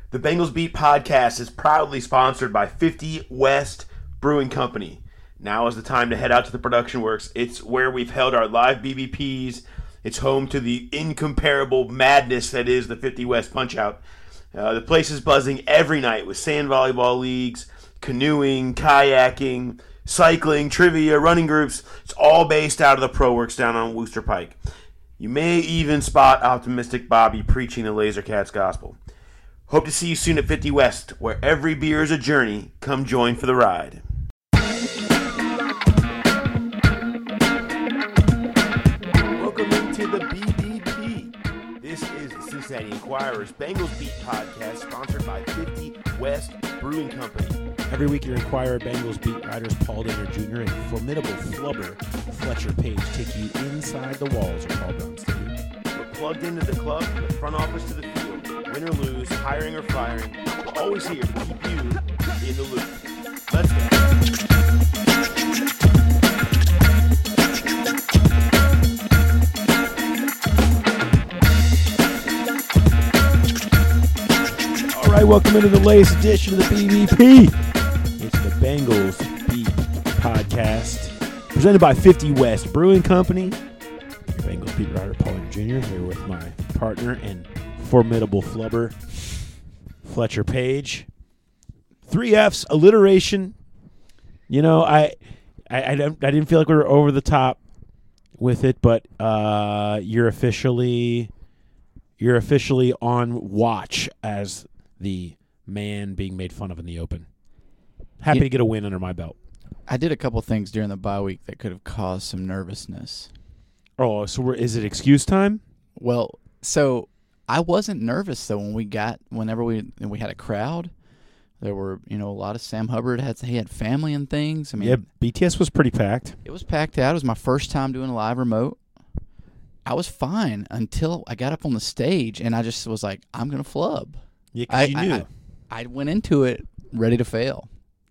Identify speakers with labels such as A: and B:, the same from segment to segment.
A: The Bengals Beat podcast is proudly sponsored by 50 West Brewing Company. Now is the time to head out to the production works. It's where we've held our live BBPs. It's home to the incomparable madness that is the 50 West Punch-Out. The place is buzzing every night with sand volleyball leagues, canoeing, kayaking, cycling, trivia, running groups. It's all based out of the Pro Works down on Wooster Pike. You may even spot optimistic Bobby preaching the Laser Cats gospel. Hope to see you soon at 50 West, where every beer is a journey. Come join for the ride. Welcome into the BBP. This is the Cincinnati Enquirer's Bengals Beat podcast, sponsored by 50 West Brewing Company.
B: Every week, your Enquirer Bengals beat writers Paul Dehner Jr. and formidable flubber Fletcher Page take you inside the walls of Paul Brown Stadium.
A: We're plugged into the club, from the front office to the field. Win or lose, hiring or firing, we're always here to keep you in the loop. Let's go.
B: All right, welcome into the latest edition of the BBP. It's the Bengals Beat podcast, presented by 50 West Brewing Company. Your Bengals beat writer Paul Dehner Jr. here with my partner and formidable flubber Fletcher Page. 3 F's, alliteration. You know, I didn't feel like we were over the top with it, but you're officially on watch as the man being made fun of in the open. Happy to get a win under my belt.
C: I did a couple things during the bye week that could have caused some nervousness.
B: Oh, so is it excuse time?
C: Well, so I wasn't nervous though whenever we had a crowd. There were, a lot of Sam Hubbard he had family and things. I mean,
B: Yeah, BTS was pretty packed.
C: It was packed out. It was my first time doing a live remote. I was fine until I got up on the stage and I just was like, I'm gonna flub.
B: Yeah, because you knew.
C: I went into it ready to fail.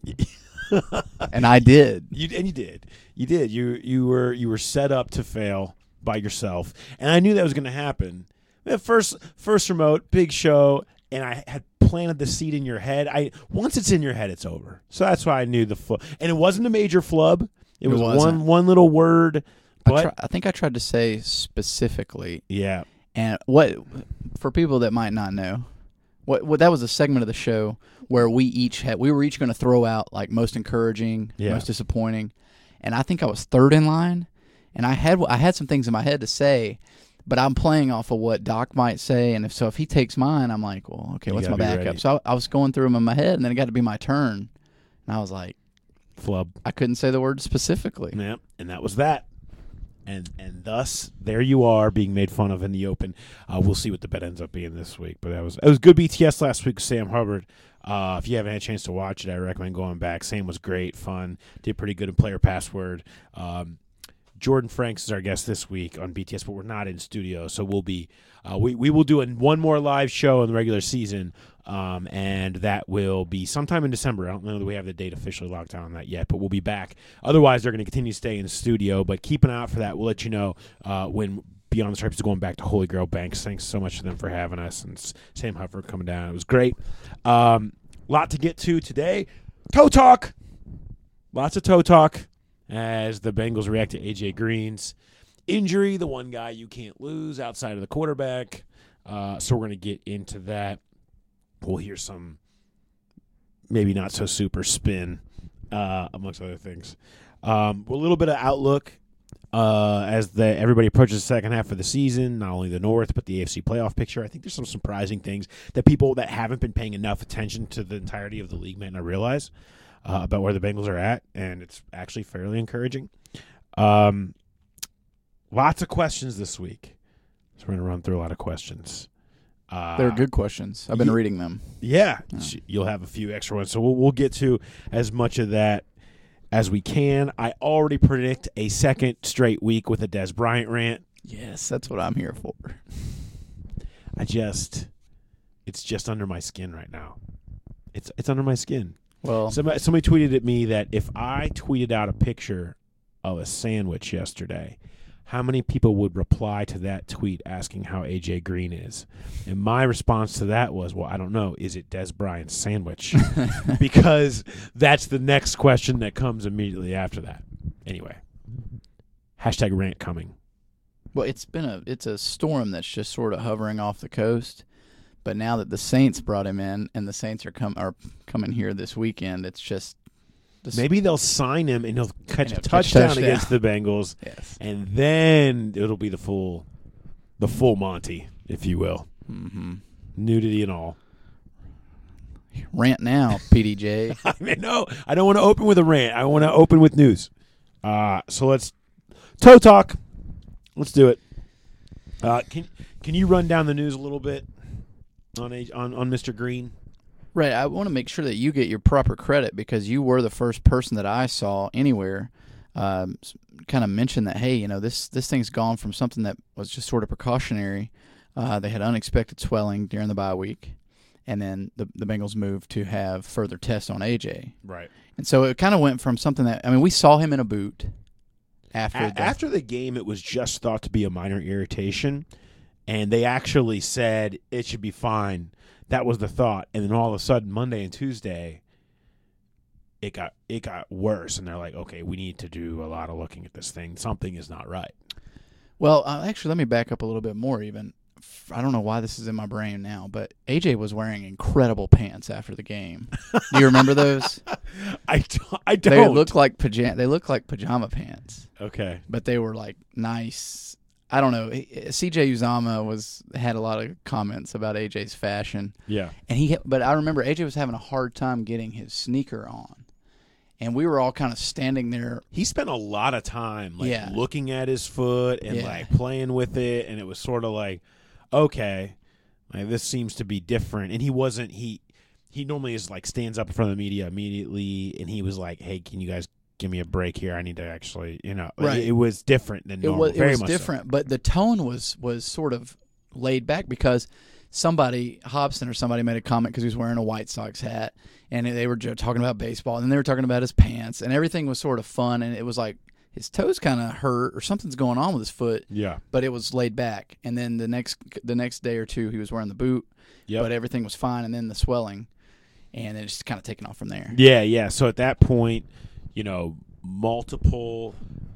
C: And I did.
B: You did. You were set up to fail by yourself, and I knew that was going to happen. The first remote, big show, and I had planted the seed in your head. Once it's in your head, it's over. So that's why I knew the flub. And it wasn't a major flub. It was one little word. But
C: I think I tried to say specifically.
B: Yeah.
C: And for people that might not know, what that was a segment of the show where we were each going to throw out like most encouraging, most disappointing, and I think I was third in line, and I had some things in my head to say, but I'm playing off of what Doc might say, and if he takes mine, I'm like, well, okay, what's my backup? Ready. So I was going through them in my head, and then it got to be my turn, and I was like,
B: flub.
C: I couldn't say the word specifically.
B: Yeah, and that was that. And thus, there you are being made fun of in the open. We'll see what the bet ends up being this week. But it was good BTS last week with Sam Hubbard. If you haven't had a chance to watch it, I recommend going back. Sam was great, fun, did pretty good in Player Password. Jordan Franks is our guest this week on BTS, but we're not in studio, so we'll be we will do one more live show in the regular season, and that will be sometime in December. I don't know that we have the date officially locked down on that yet, but we'll be back. Otherwise, they're going to continue to stay in the studio, but keep an eye out for that. We'll let you know when Beyond the Stripes is going back to Holy Grail Banks. Thanks so much to them for having us, and Sam Hubbard coming down. It was great. Lot to get to today. Toe talk. Lots of toe talk as the Bengals react to A.J. Green's injury, the one guy you can't lose outside of the quarterback. So we're going to get into that. We'll hear some maybe not so super spin, amongst other things. A little bit of outlook as everybody approaches the second half of the season, not only the North, but the AFC playoff picture. I think there's some surprising things that people that haven't been paying enough attention to the entirety of the league may not realize about where the Bengals are at, and it's actually fairly encouraging. Lots of questions this week. So we're going to run through a lot of questions.
C: They're good questions. I've been reading them.
B: Yeah. You'll have a few extra ones. So we'll get to as much of that as we can. I already predict a second straight week with a Des Bryant rant.
C: Yes, that's what I'm here for.
B: It's just under my skin right now. It's under my skin.
C: Well,
B: somebody tweeted at me that if I tweeted out a picture of a sandwich yesterday, how many people would reply to that tweet asking how AJ Green is? And my response to that was, well, I don't know. Is it Des Bryant's sandwich? Because that's the next question that comes immediately after that. Anyway, hashtag rant coming.
C: Well, it's a storm that's just sort of hovering off the coast. But now that the Saints brought him in, and the Saints are coming here this weekend, it's just
B: maybe they'll sign him and he'll catch a touchdown against the Bengals,
C: yes,
B: and then it'll be the full Monty, if you will, nudity and all.
C: Rant now, PDJ.
B: I mean, no, I don't want to open with a rant. I want to open with news. So let's toe talk. Let's do it. Can you run down the news a little bit on Mr. Green?
C: Right. I want to make sure that you get your proper credit because you were the first person that I saw anywhere kind of mention that, hey, you know, this thing's gone from something that was just sort of precautionary. They had unexpected swelling during the bye week, and then the Bengals moved to have further tests on AJ.
B: Right.
C: And so it kind of went from something that, I mean, we saw him in a boot
B: after the game. It was just thought to be a minor irritation, and they actually said it should be fine. That was the thought, and then all of a sudden, Monday and Tuesday, it got worse, and they're like, okay, we need to do a lot of looking at this thing. Something is not right.
C: Well, actually, let me back up a little bit more even. I don't know why this is in my brain now, but AJ was wearing incredible pants after the game. Do you remember those?
B: I don't.
C: They look like pajama pants.
B: Okay.
C: But they were like nice. I don't know. CJ Uzomah had a lot of comments about AJ's fashion.
B: Yeah.
C: But I remember AJ was having a hard time getting his sneaker on. And we were all kind of standing there.
B: He spent a lot of time looking at his foot and like playing with it, and it was sort of like, okay, like this seems to be different. And he normally is like stands up in front of the media immediately, and he was like, hey, can you guys give me a break here? I need to actually,
C: right.
B: It was different than normal.
C: It was different, so. But the tone was sort of laid back because Hobson or somebody made a comment because he was wearing a White Sox hat, and they were talking about baseball, and then they were talking about his pants, and everything was sort of fun, and it was like his toes kind of hurt or something's going on with his foot.
B: Yeah. But
C: it was laid back, and then the next day or two he was wearing the boot, but everything was fine, and then the swelling, and it's just kind of taken off from there.
B: Yeah, yeah. So at that point, multiple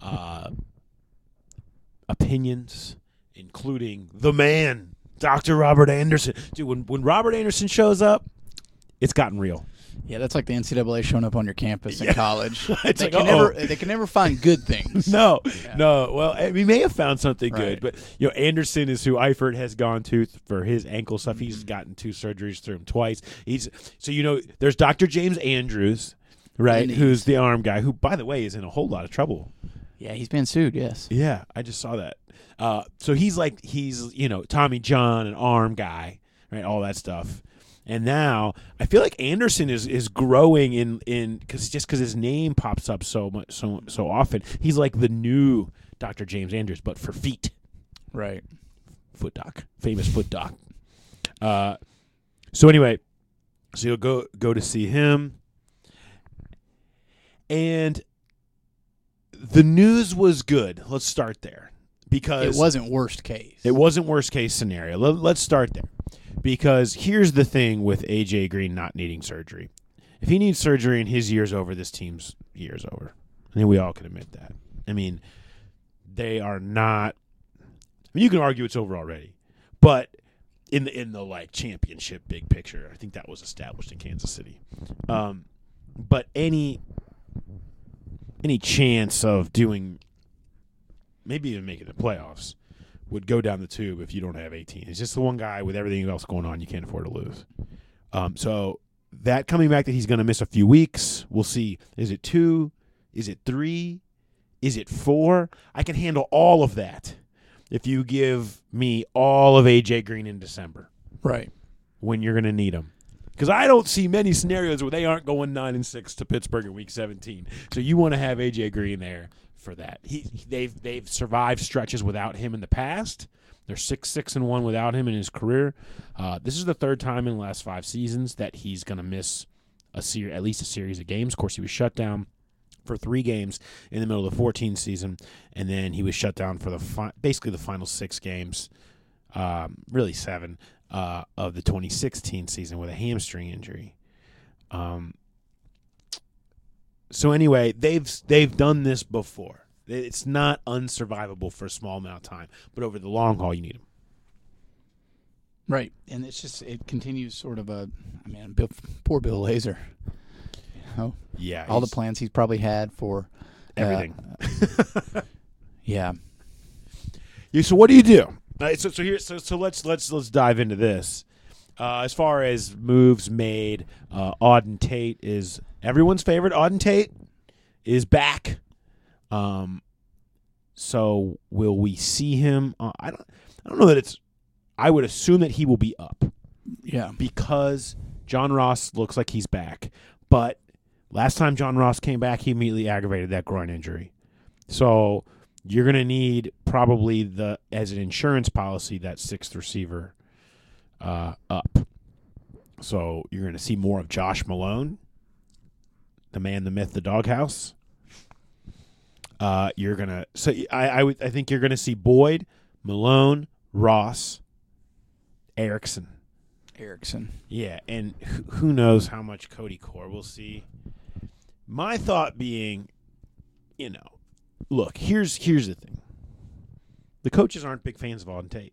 B: opinions, including the man, Dr. Robert Anderson. Dude, when Robert Anderson shows up, it's gotten real.
C: Yeah, that's like the NCAA showing up on your campus in college.
B: They
C: can never find good things.
B: No. Well, we may have found something good, but Anderson is who Eifert has gone to for his ankle stuff. He's gotten 2 surgeries through him twice. There's Dr. James Andrews, right? Who's the arm guy? Who, by the way, is in a whole lot of trouble.
C: Yeah, he's been sued. Yes.
B: Yeah, I just saw that. So he's Tommy John, an arm guy, right? All that stuff. And now I feel like Anderson is growing in because his name pops up so much so often. He's like the new Dr. James Andrews, but for feet.
C: Right.
B: Foot doc, famous foot doc. So anyway, so you'll go to see him, and the news was good. Let's start there because
C: it wasn't worst case.
B: It wasn't worst case scenario. Let's start there. Because here's the thing with A.J. Green not needing surgery. If he needs surgery and his year's over, this team's year's over. I think we all can admit that. I mean, they are not – I mean, you can argue it's over already. But in the like, championship big picture, I think that was established in Kansas City. But any chance of doing – maybe even making the playoffs – would go down the tube if you don't have 18. It's just the one guy with everything else going on you can't afford to lose. So that coming back that he's going to miss a few weeks, we'll see. Is it 2? Is it 3? Is it 4? I can handle all of that if you give me all of A.J. Green in December.
C: Right. When
B: you're going to need him. Because I don't see many scenarios where they aren't going 9-6 to Pittsburgh in Week 17. So you want to have A.J. Green there for that. They've survived stretches without him in the past. They're 6-6-1 without him in his career. This is the 3rd time in the last 5 seasons that he's going to miss at least a series of games. Of course, he was shut down for 3 games in the middle of the 14 season, and then he was shut down for basically the final 6 games, really 7, of the 2016 season with a hamstring injury. So anyway, they've done this before. It's not unsurvivable for a small amount of time, but over the long haul, you need him.
C: Right, and it continues sort of poor Bill Lazor.
B: Yeah,
C: all the plans he's probably had for
B: everything.
C: Yeah.
B: So what do you do? So let's dive into this. As far as moves made, Auden Tate is everyone's favorite. Auden Tate is back. So will we see him? I don't know that it's. I would assume that he will be up.
C: Yeah.
B: Because John Ross looks like he's back. But last time John Ross came back, he immediately aggravated that groin injury. So you're going to need probably as an insurance policy, that 6th receiver up. So you're going to see more of Josh Malone, the man, the myth, the doghouse. You're going to I think you're going to see Boyd, Malone, Ross, Erickson. Yeah, and who knows how much Cody Core we'll see. My thought being, look, here's the thing. The coaches aren't big fans of Auden Tate.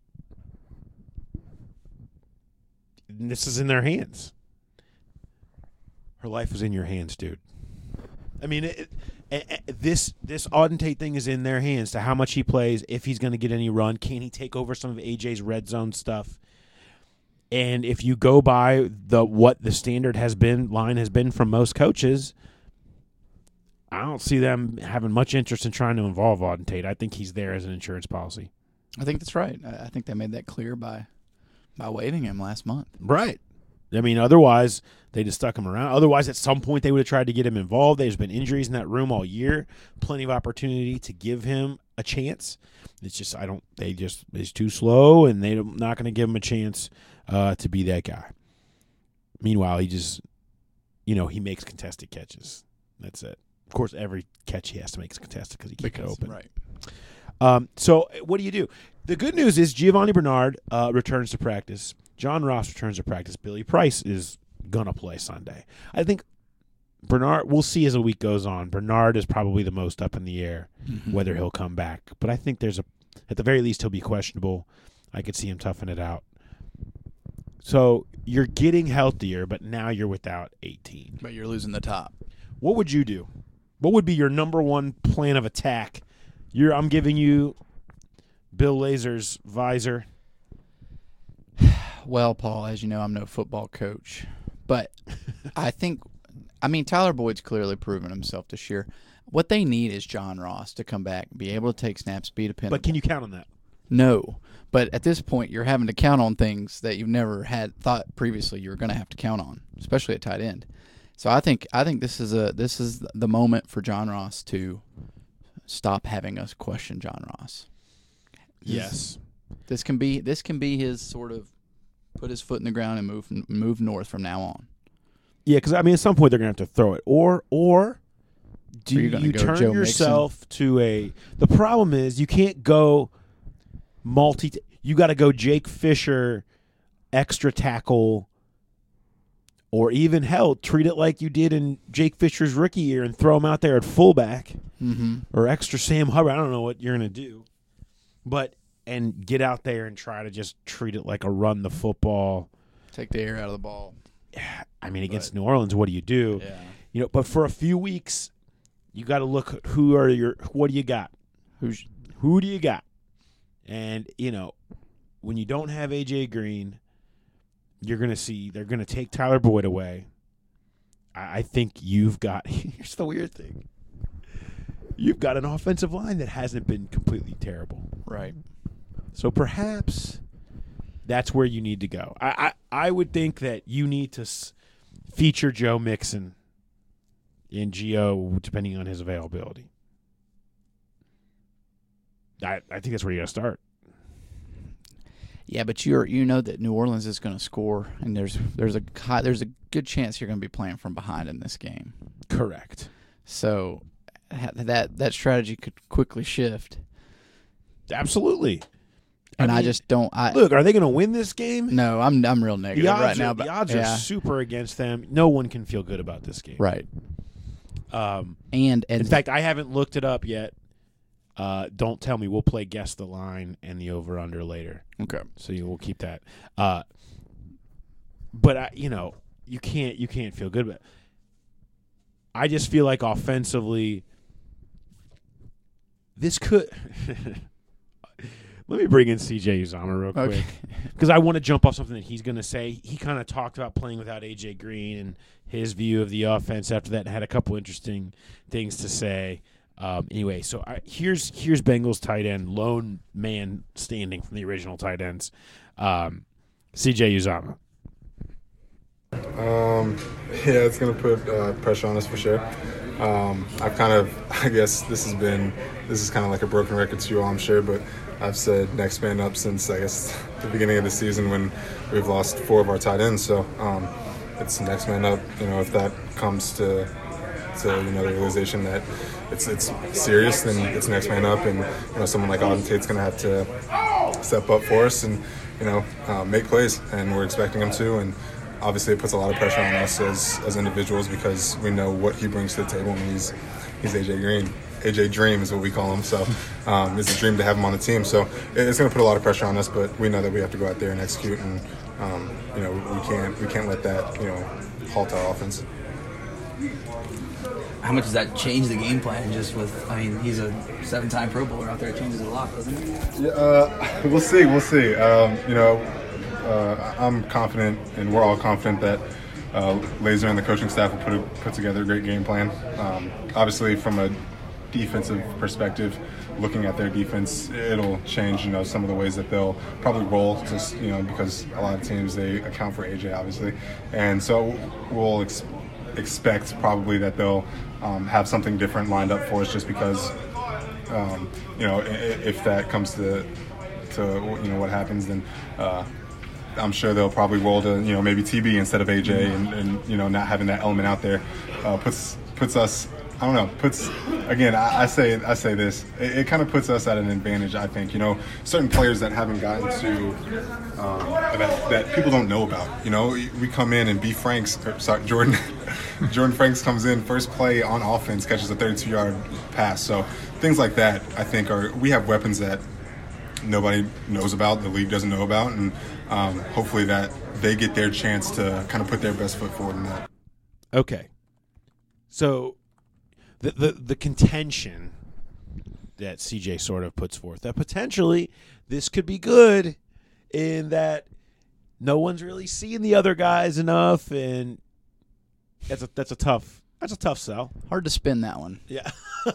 B: And this is in their hands. Her life is in your hands, dude. I mean, this Auden Tate thing is in their hands to how much he plays, if he's going to get any run. Can he take over some of AJ's red zone stuff? And if you go by what the standard line has been from most coaches, I don't see them having much interest in trying to involve Auden Tate. I think he's there as an insurance policy.
C: I think that's right. I think they made that clear by waiving him last month.
B: Right. I mean, otherwise they just stuck him around. Otherwise, at some point they would have tried to get him involved. There's been injuries in that room all year. Plenty of opportunity to give him a chance. It's just he's too slow, and they're not going to give him a chance to be that guy. Meanwhile, he just, he makes contested catches. That's it. Of course, every catch he has to make is contested because he can't get open.
C: Right.
B: So what do you do? The good news is Giovanni Bernard returns to practice. John Ross returns to practice. Billy Price is going to play Sunday. I think Bernard, we'll see as the week goes on. Bernard is probably the most up in the air whether he'll come back. But I think at the very least, he'll be questionable. I could see him toughing it out. So you're getting healthier, but now you're without 18.
C: But you're losing the top.
B: What would you do? What would be your number one plan of attack? I'm giving you Bill Lazor's visor.
C: Well, Paul, as you know, I'm no football coach. But Tyler Boyd's clearly proven himself this year. What they need is John Ross to come back, be able to take snaps, be dependable.
B: But can you count on that?
C: No. But at this point, you're having to count on things that you've never had thought previously you were going to have to count on, especially at tight end. So I think this is the moment for John Ross to stop having us question John Ross.
B: Yes.
C: This can be his sort of put his foot in the ground and move north from now on.
B: Yeah, because at some point they're going to have to throw it, or do you turn
C: Joe
B: yourself Mixon to a? The problem is you can't go you got to go Jake Fisher, extra tackle, or even treat it like you did in Jake Fisher's rookie year and throw him out there at fullback, or extra Sam Hubbard. I don't know what you're going to do, and get out there and try to just treat it like a run the football.
C: Take the air out of the ball.
B: Against New Orleans, what do you do?
C: Yeah.
B: But for a few weeks, you got to look at what do you got? Who do you got? And, when you don't have A.J. Green, you're going to see they're going to take Tyler Boyd away. I think you've got – here's the weird thing. You've got an offensive line that hasn't been completely terrible.
C: Right.
B: So perhaps that's where you need to go. I would think that you need to feature Joe Mixon in Gio, depending on his availability. I think that's where you got to start.
C: Yeah, but you know that New Orleans is going to score, and there's a good chance you're going to be playing from behind in this game.
B: Correct.
C: So that strategy could quickly shift.
B: Absolutely.
C: And I just don't.
B: Look, are they going to win this game?
C: No, I'm real negative right now.
B: The odds are super against them. No one can feel good about this game.
C: Right.
B: And
C: in
B: fact, I haven't looked it up yet. Don't tell me. We'll play guess the line and the over under later.
C: Okay.
B: So we'll keep that. But you can't feel good about it. I just feel like offensively, this could. Let me bring in CJ Uzomah real quick because I want to jump off something that he's going to say. He kind of talked about playing without AJ Green and his view of the offense after that, and had a couple interesting things to say. Anyway, so here's Bengals tight end, lone man standing from the original tight ends, CJ Uzomah.
D: Yeah, it's going to put pressure on us for sure. I guess this is kind of like a broken record to you all, I'm sure, but I've said next man up since, I guess, the beginning of the season when we've lost 4 of our tight ends. So it's next man up. If that comes to the realization that it's serious, then it's next man up, and someone like Auden Tate's going to have to step up for us and make plays, and we're expecting him to. And obviously, it puts a lot of pressure on us as individuals because we know what he brings to the table, and he's AJ Green. AJ Dream is what we call him. So it's a dream to have him on the team. So it's going to put a lot of pressure on us, but we know that we have to go out there and execute, and we can't let that halt our offense.
E: How much does that change the game plan? Just with, he's a 7-time Pro Bowler out there. It changes a lot, doesn't it?
D: Yeah, we'll see. I'm confident, and we're all confident that Laser and the coaching staff will put together a great game plan. Obviously, from a defensive perspective, looking at their defense, it'll change, some of the ways that they'll probably roll, just, because a lot of teams, they account for AJ, obviously. And so we'll expect probably that they'll have something different lined up for us just because, if that comes to what happens, then I'm sure they'll probably roll to, maybe TB instead of AJ, and not having that element out there puts us, I don't know, again, I say this, it kind of puts us at an advantage, I think. Certain players that haven't gotten to, that people don't know about. We come in and Jordan Franks comes in, first play on offense, catches a 32-yard pass. So things like that, I think, we have weapons that nobody knows about, the league doesn't know about, and hopefully that they get their chance to kind of put their best foot forward in that.
B: Okay. So the contention that CJ sort of puts forth, that potentially this could be good in that no one's really seeing the other guys enough, and that's a tough sell.
C: Hard to spin that one.
B: Yeah.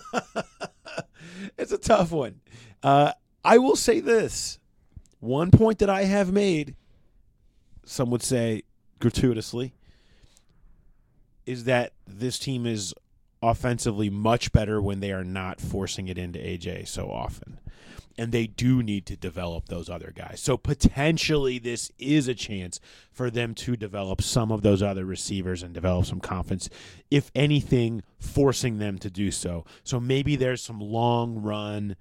B: It's a tough one. I will say this. One point that I have made, some would say gratuitously, is that this team is offensively much better when they are not forcing it into AJ so often. And they do need to develop those other guys. So potentially this is a chance for them to develop some of those other receivers and develop some confidence, if anything, forcing them to do so. So maybe there's some long-run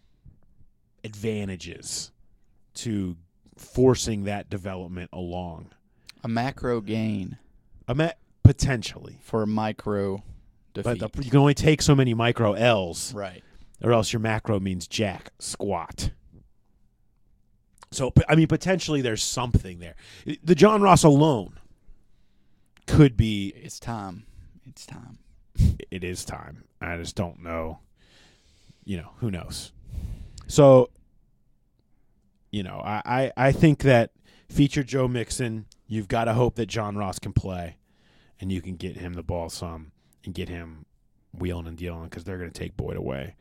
B: advantages to forcing that development along.
C: A macro gain.
B: Potentially.
C: For a micro defeat.
B: But you can only take so many micro L's.
C: Right.
B: Or else your macro means jack squat. So, potentially there's something there. The John Ross alone could be...
C: It's time.
B: It is time. I just don't know. Who knows? So, I think that feature Joe Mixon, you've got to hope that John Ross can play, and you can get him the ball some and get him wheeling and dealing because they're going to take Boyd away.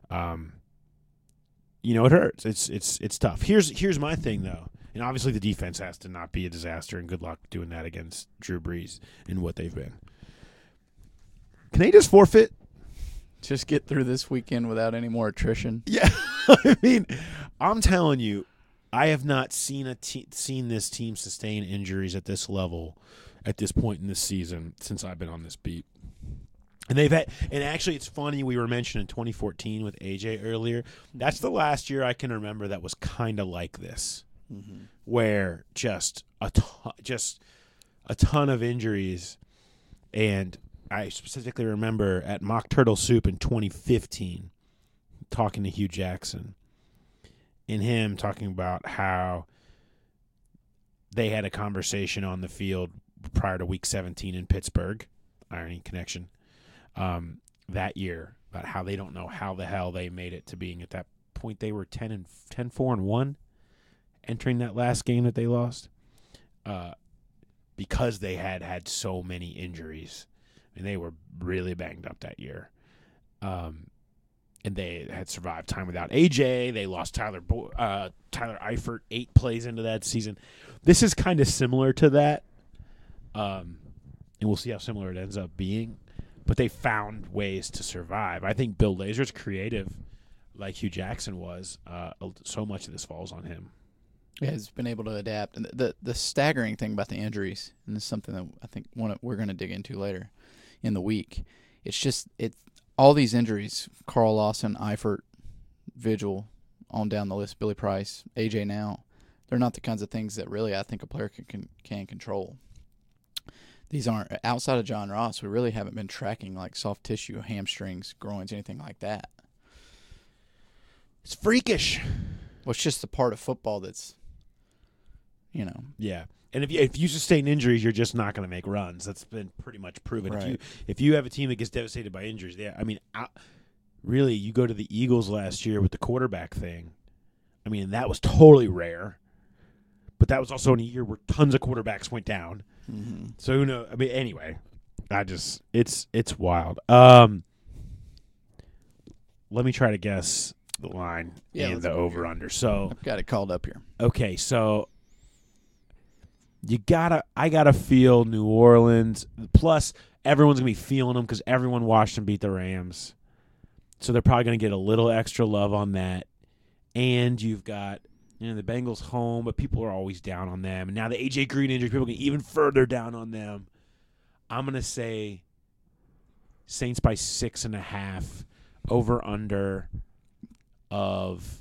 B: It hurts. It's tough. Here's my thing, though. And obviously the defense has to not be a disaster, and good luck doing that against Drew Brees and what they've been. Can they just forfeit?
C: Just get through this weekend without any more attrition.
B: Yeah. I'm telling you, I have not seen this team sustain injuries at this level at this point in this season since I've been on this beat. And actually, it's funny. We were mentioning 2014 with AJ earlier. That's the last year I can remember that was kind of like this, where just a ton of injuries. And I specifically remember at Mock Turtle Soup in 2015, talking to Hugh Jackson, and him talking about how they had a conversation on the field prior to Week 17 in Pittsburgh. Irony connection. That year, about how they don't know how the hell they made it to being at that point. They were 10-4-1 entering that last game that they lost, because they had so many injuries, and they were really banged up that year. And they had survived time without AJ. They lost Tyler Eifert 8 plays into that season. This is kind of similar to that, and we'll see how similar it ends up being. But they found ways to survive. I think Bill Lazor's creative, like Hugh Jackson was. So much of this falls on him.
C: Yeah, he's been able to adapt. And the staggering thing about the injuries, and this is something that I think we're going to dig into later in the week, it's all these injuries, Carl Lawson, Eifert, Vigil, on down the list, Billy Price, AJ now, they're not the kinds of things that really I think a player can control. These aren't, outside of John Ross, we really haven't been tracking like soft tissue, hamstrings, groins, anything like that.
B: It's freakish.
C: Well, it's just the part of football that's,
B: Yeah. And if you sustain injuries, you're just not going to make runs. That's been pretty much proven.
C: Right.
B: If you have a team that gets devastated by injuries, really, you go to the Eagles last year with the quarterback thing. I mean, that was totally rare. But that was also in a year where tons of quarterbacks went down.
C: Mm-hmm.
B: So who knows? I mean, anyway, it's wild. Let me try to guess the line and the over/under. So
C: I've got it called up here.
B: Okay, so I gotta feel New Orleans. Plus, everyone's gonna be feeling them because everyone watched them beat the Rams, so they're probably gonna get a little extra love on that. And you've got the Bengals home, but people are always down on them. And now the A.J. Green injury, people get even further down on them. I'm going to say Saints by 6.5, over-under of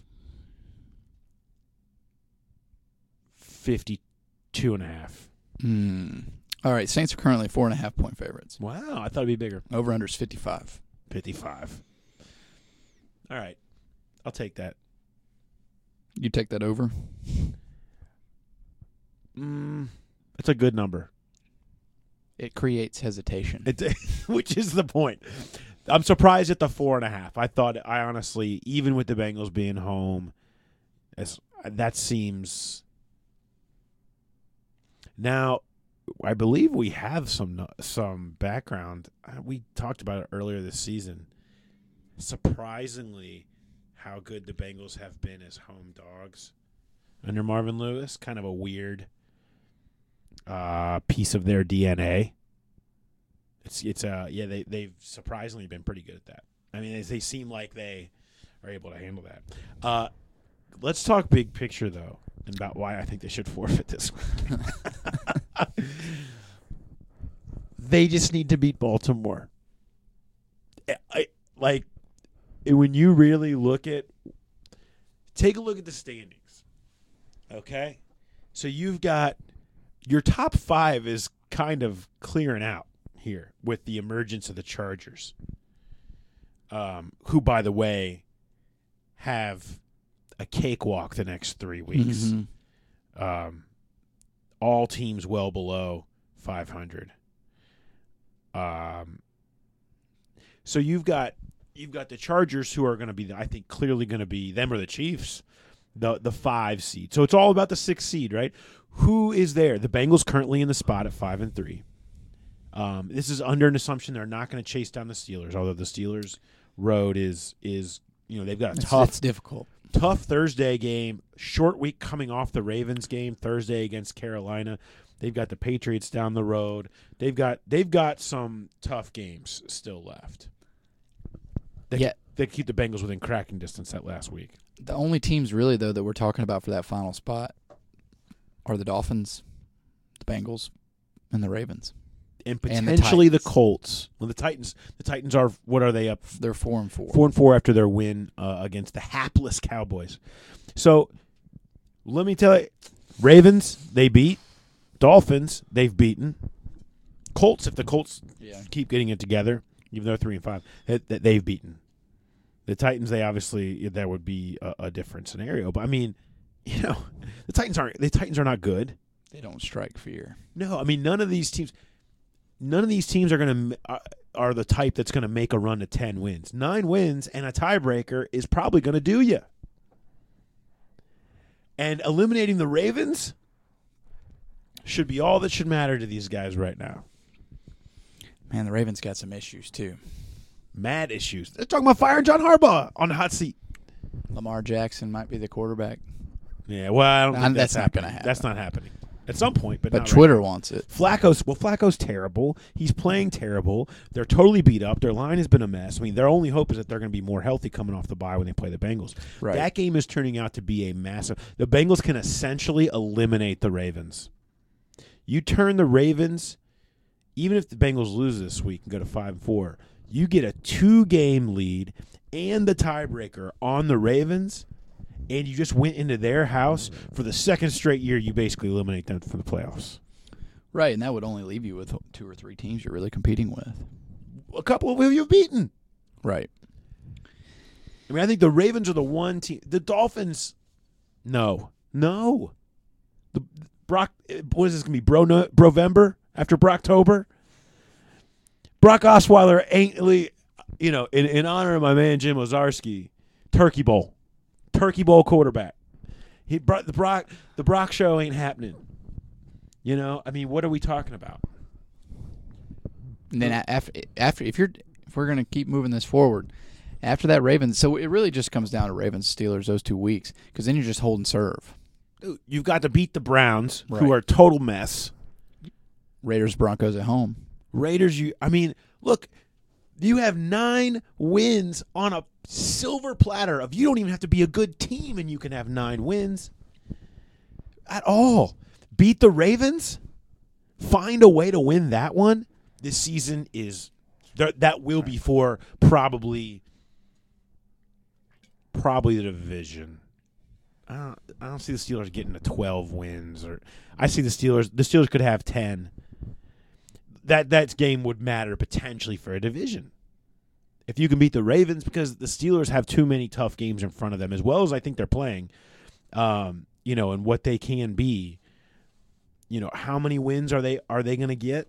B: 52.5.
C: All right, Saints are currently 4.5-point favorites.
B: Wow, I thought it'd be bigger.
C: Over-under is 55.
B: 55. All right, I'll take that.
C: You take that over?
B: It's a good number.
C: It creates hesitation.
B: Which is the point. I'm surprised at the 4.5. I honestly, even with the Bengals being home, that seems. Now, I believe we have some background. We talked about it earlier this season. Surprisingly, how good the Bengals have been as home dogs under Marvin Lewis. Kind of a weird piece of their DNA. They've surprisingly been pretty good at that. I mean, they seem like they are able to handle that. Let's talk big picture, though, and about why I think they should forfeit this one. They just need to beat Baltimore. When you really take a look at the standings, okay? So you've got your top 5 is kind of clearing out here with the emergence of the Chargers, who, by the way, have a cakewalk the next 3 weeks. Mm-hmm. All teams well below 500. So you've got the Chargers, who are going to be, I think, clearly going to be, them or the Chiefs, the 5 seed. So it's all about the 6 seed, right? Who is there? The Bengals currently in the spot at 5-3. This is under an assumption they're not going to chase down the Steelers, although the Steelers' road is they've got
C: it's difficult.
B: Tough Thursday game, short week coming off the Ravens game Thursday against Carolina. They've got the Patriots down the road. They've got some tough games still left. They keep the Bengals within cracking distance that last week.
C: The only teams really, though, that we're talking about for that final spot are the Dolphins, the Bengals, and the Ravens.
B: and potentially the
C: Titans.
B: Colts. Well, the Titans are, what are they up?
C: They're 4-4.
B: 4-4 after their win against the hapless Cowboys. So let me tell you, Ravens, they beat. Dolphins, they've beaten. Colts, if the Colts keep getting it together, even though they're 3-5, they've beaten. The Titans, they obviously, that would be a different scenario. But I mean, the Titans are not good.
C: They don't strike fear.
B: No, I mean none of these teams are the type that's going to make a run to 10 wins. 9 wins and a tiebreaker is probably going to do you. And eliminating the Ravens should be all that should matter to these guys right now.
C: Man, the Ravens got some issues too.
B: Mad issues. They're talking about firing John Harbaugh on the hot seat.
C: Lamar Jackson might be the quarterback.
B: Yeah, well, I don't think
C: that's not
B: happening.
C: going to happen.
B: That's not happening. At some point, but not
C: Twitter
B: right now.
C: wants it.
B: Flacco's terrible. He's playing terrible. They're totally beat up. Their line has been a mess. I mean, their only hope is that they're going to be more healthy coming off the bye when they play the Bengals.
C: Right.
B: That game is turning out to be a massive. The Bengals can essentially eliminate the Ravens. You turn the Ravens, even if the Bengals lose this week and go to 5-4, you get a 2-game lead and the tiebreaker on the Ravens. And you just went into their house for the second straight year. You basically eliminate them from the playoffs.
C: Right, and that would only leave you with 2 or 3 teams you're really competing with.
B: A couple of who you've beaten.
C: Right.
B: I mean, I think the Ravens are the one team. The Dolphins, no. The Brock, what is this going to be? Brovember after Brocktober? Brock Osweiler ain't, in honor of my man Jim Ozarski, Turkey Bowl quarterback. The Brock show ain't happening. I mean, what are we talking about?
C: And then after if we're going to keep moving this forward, after that Ravens, so it really just comes down to Ravens Steelers those 2 weeks, because then you're just holding serve.
B: Dude, you've got to beat the Browns,
C: Right.
B: who are a total mess.
C: Raiders Broncos at home.
B: Raiders, look, you have 9 wins on a silver platter of you don't even have to be a good team and you can have 9 wins at all. Beat the Ravens, find a way to win that one. This season that will be for probably the division. I don't see the Steelers getting to 12 wins, or I see the Steelers could have 10. That game would matter potentially for a division. If you can beat the Ravens, because the Steelers have too many tough games in front of them, as well as I think they're playing, and what they can be. How many wins are they going to get?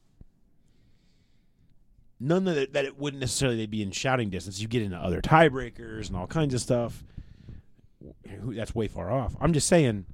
B: None that it wouldn't necessarily be in shouting distance. You get into other tiebreakers and all kinds of stuff. That's way far off. I'm just saying,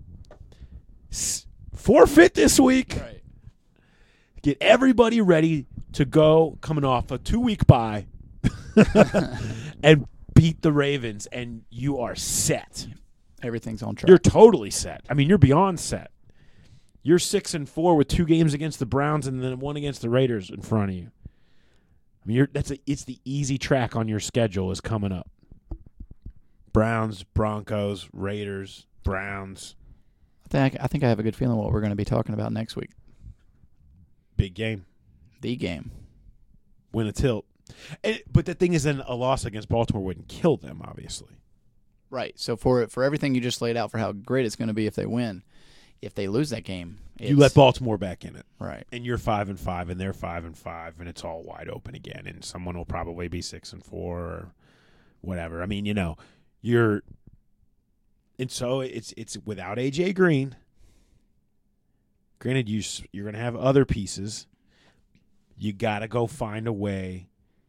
B: forfeit this week.
C: Right.
B: Get everybody ready to go coming off a 2-week bye. And beat the Ravens, and you are set.
C: Everything's on track.
B: You're totally set. I mean, you're beyond set. You're 6-4 with 2 games against the Browns and then 1 against the Raiders in front of you. I mean, it's the easy track on your schedule is coming up. Browns, Broncos, Raiders, Browns.
C: I think I have a good feeling what we're going to be talking about next week.
B: Big game.
C: The game.
B: Win a tilt. But the thing is, then a loss against Baltimore wouldn't kill them, obviously.
C: Right. So for everything you just laid out for how great it's going to be if they win, if they lose that game,
B: you let Baltimore back in it.
C: Right.
B: And you're 5-5, and they're 5-5, and it's all wide open again. And someone will probably be 6-4 or whatever. I mean, you're. And so it's without AJ Green. Granted, you're going to have other pieces. You got to go find a way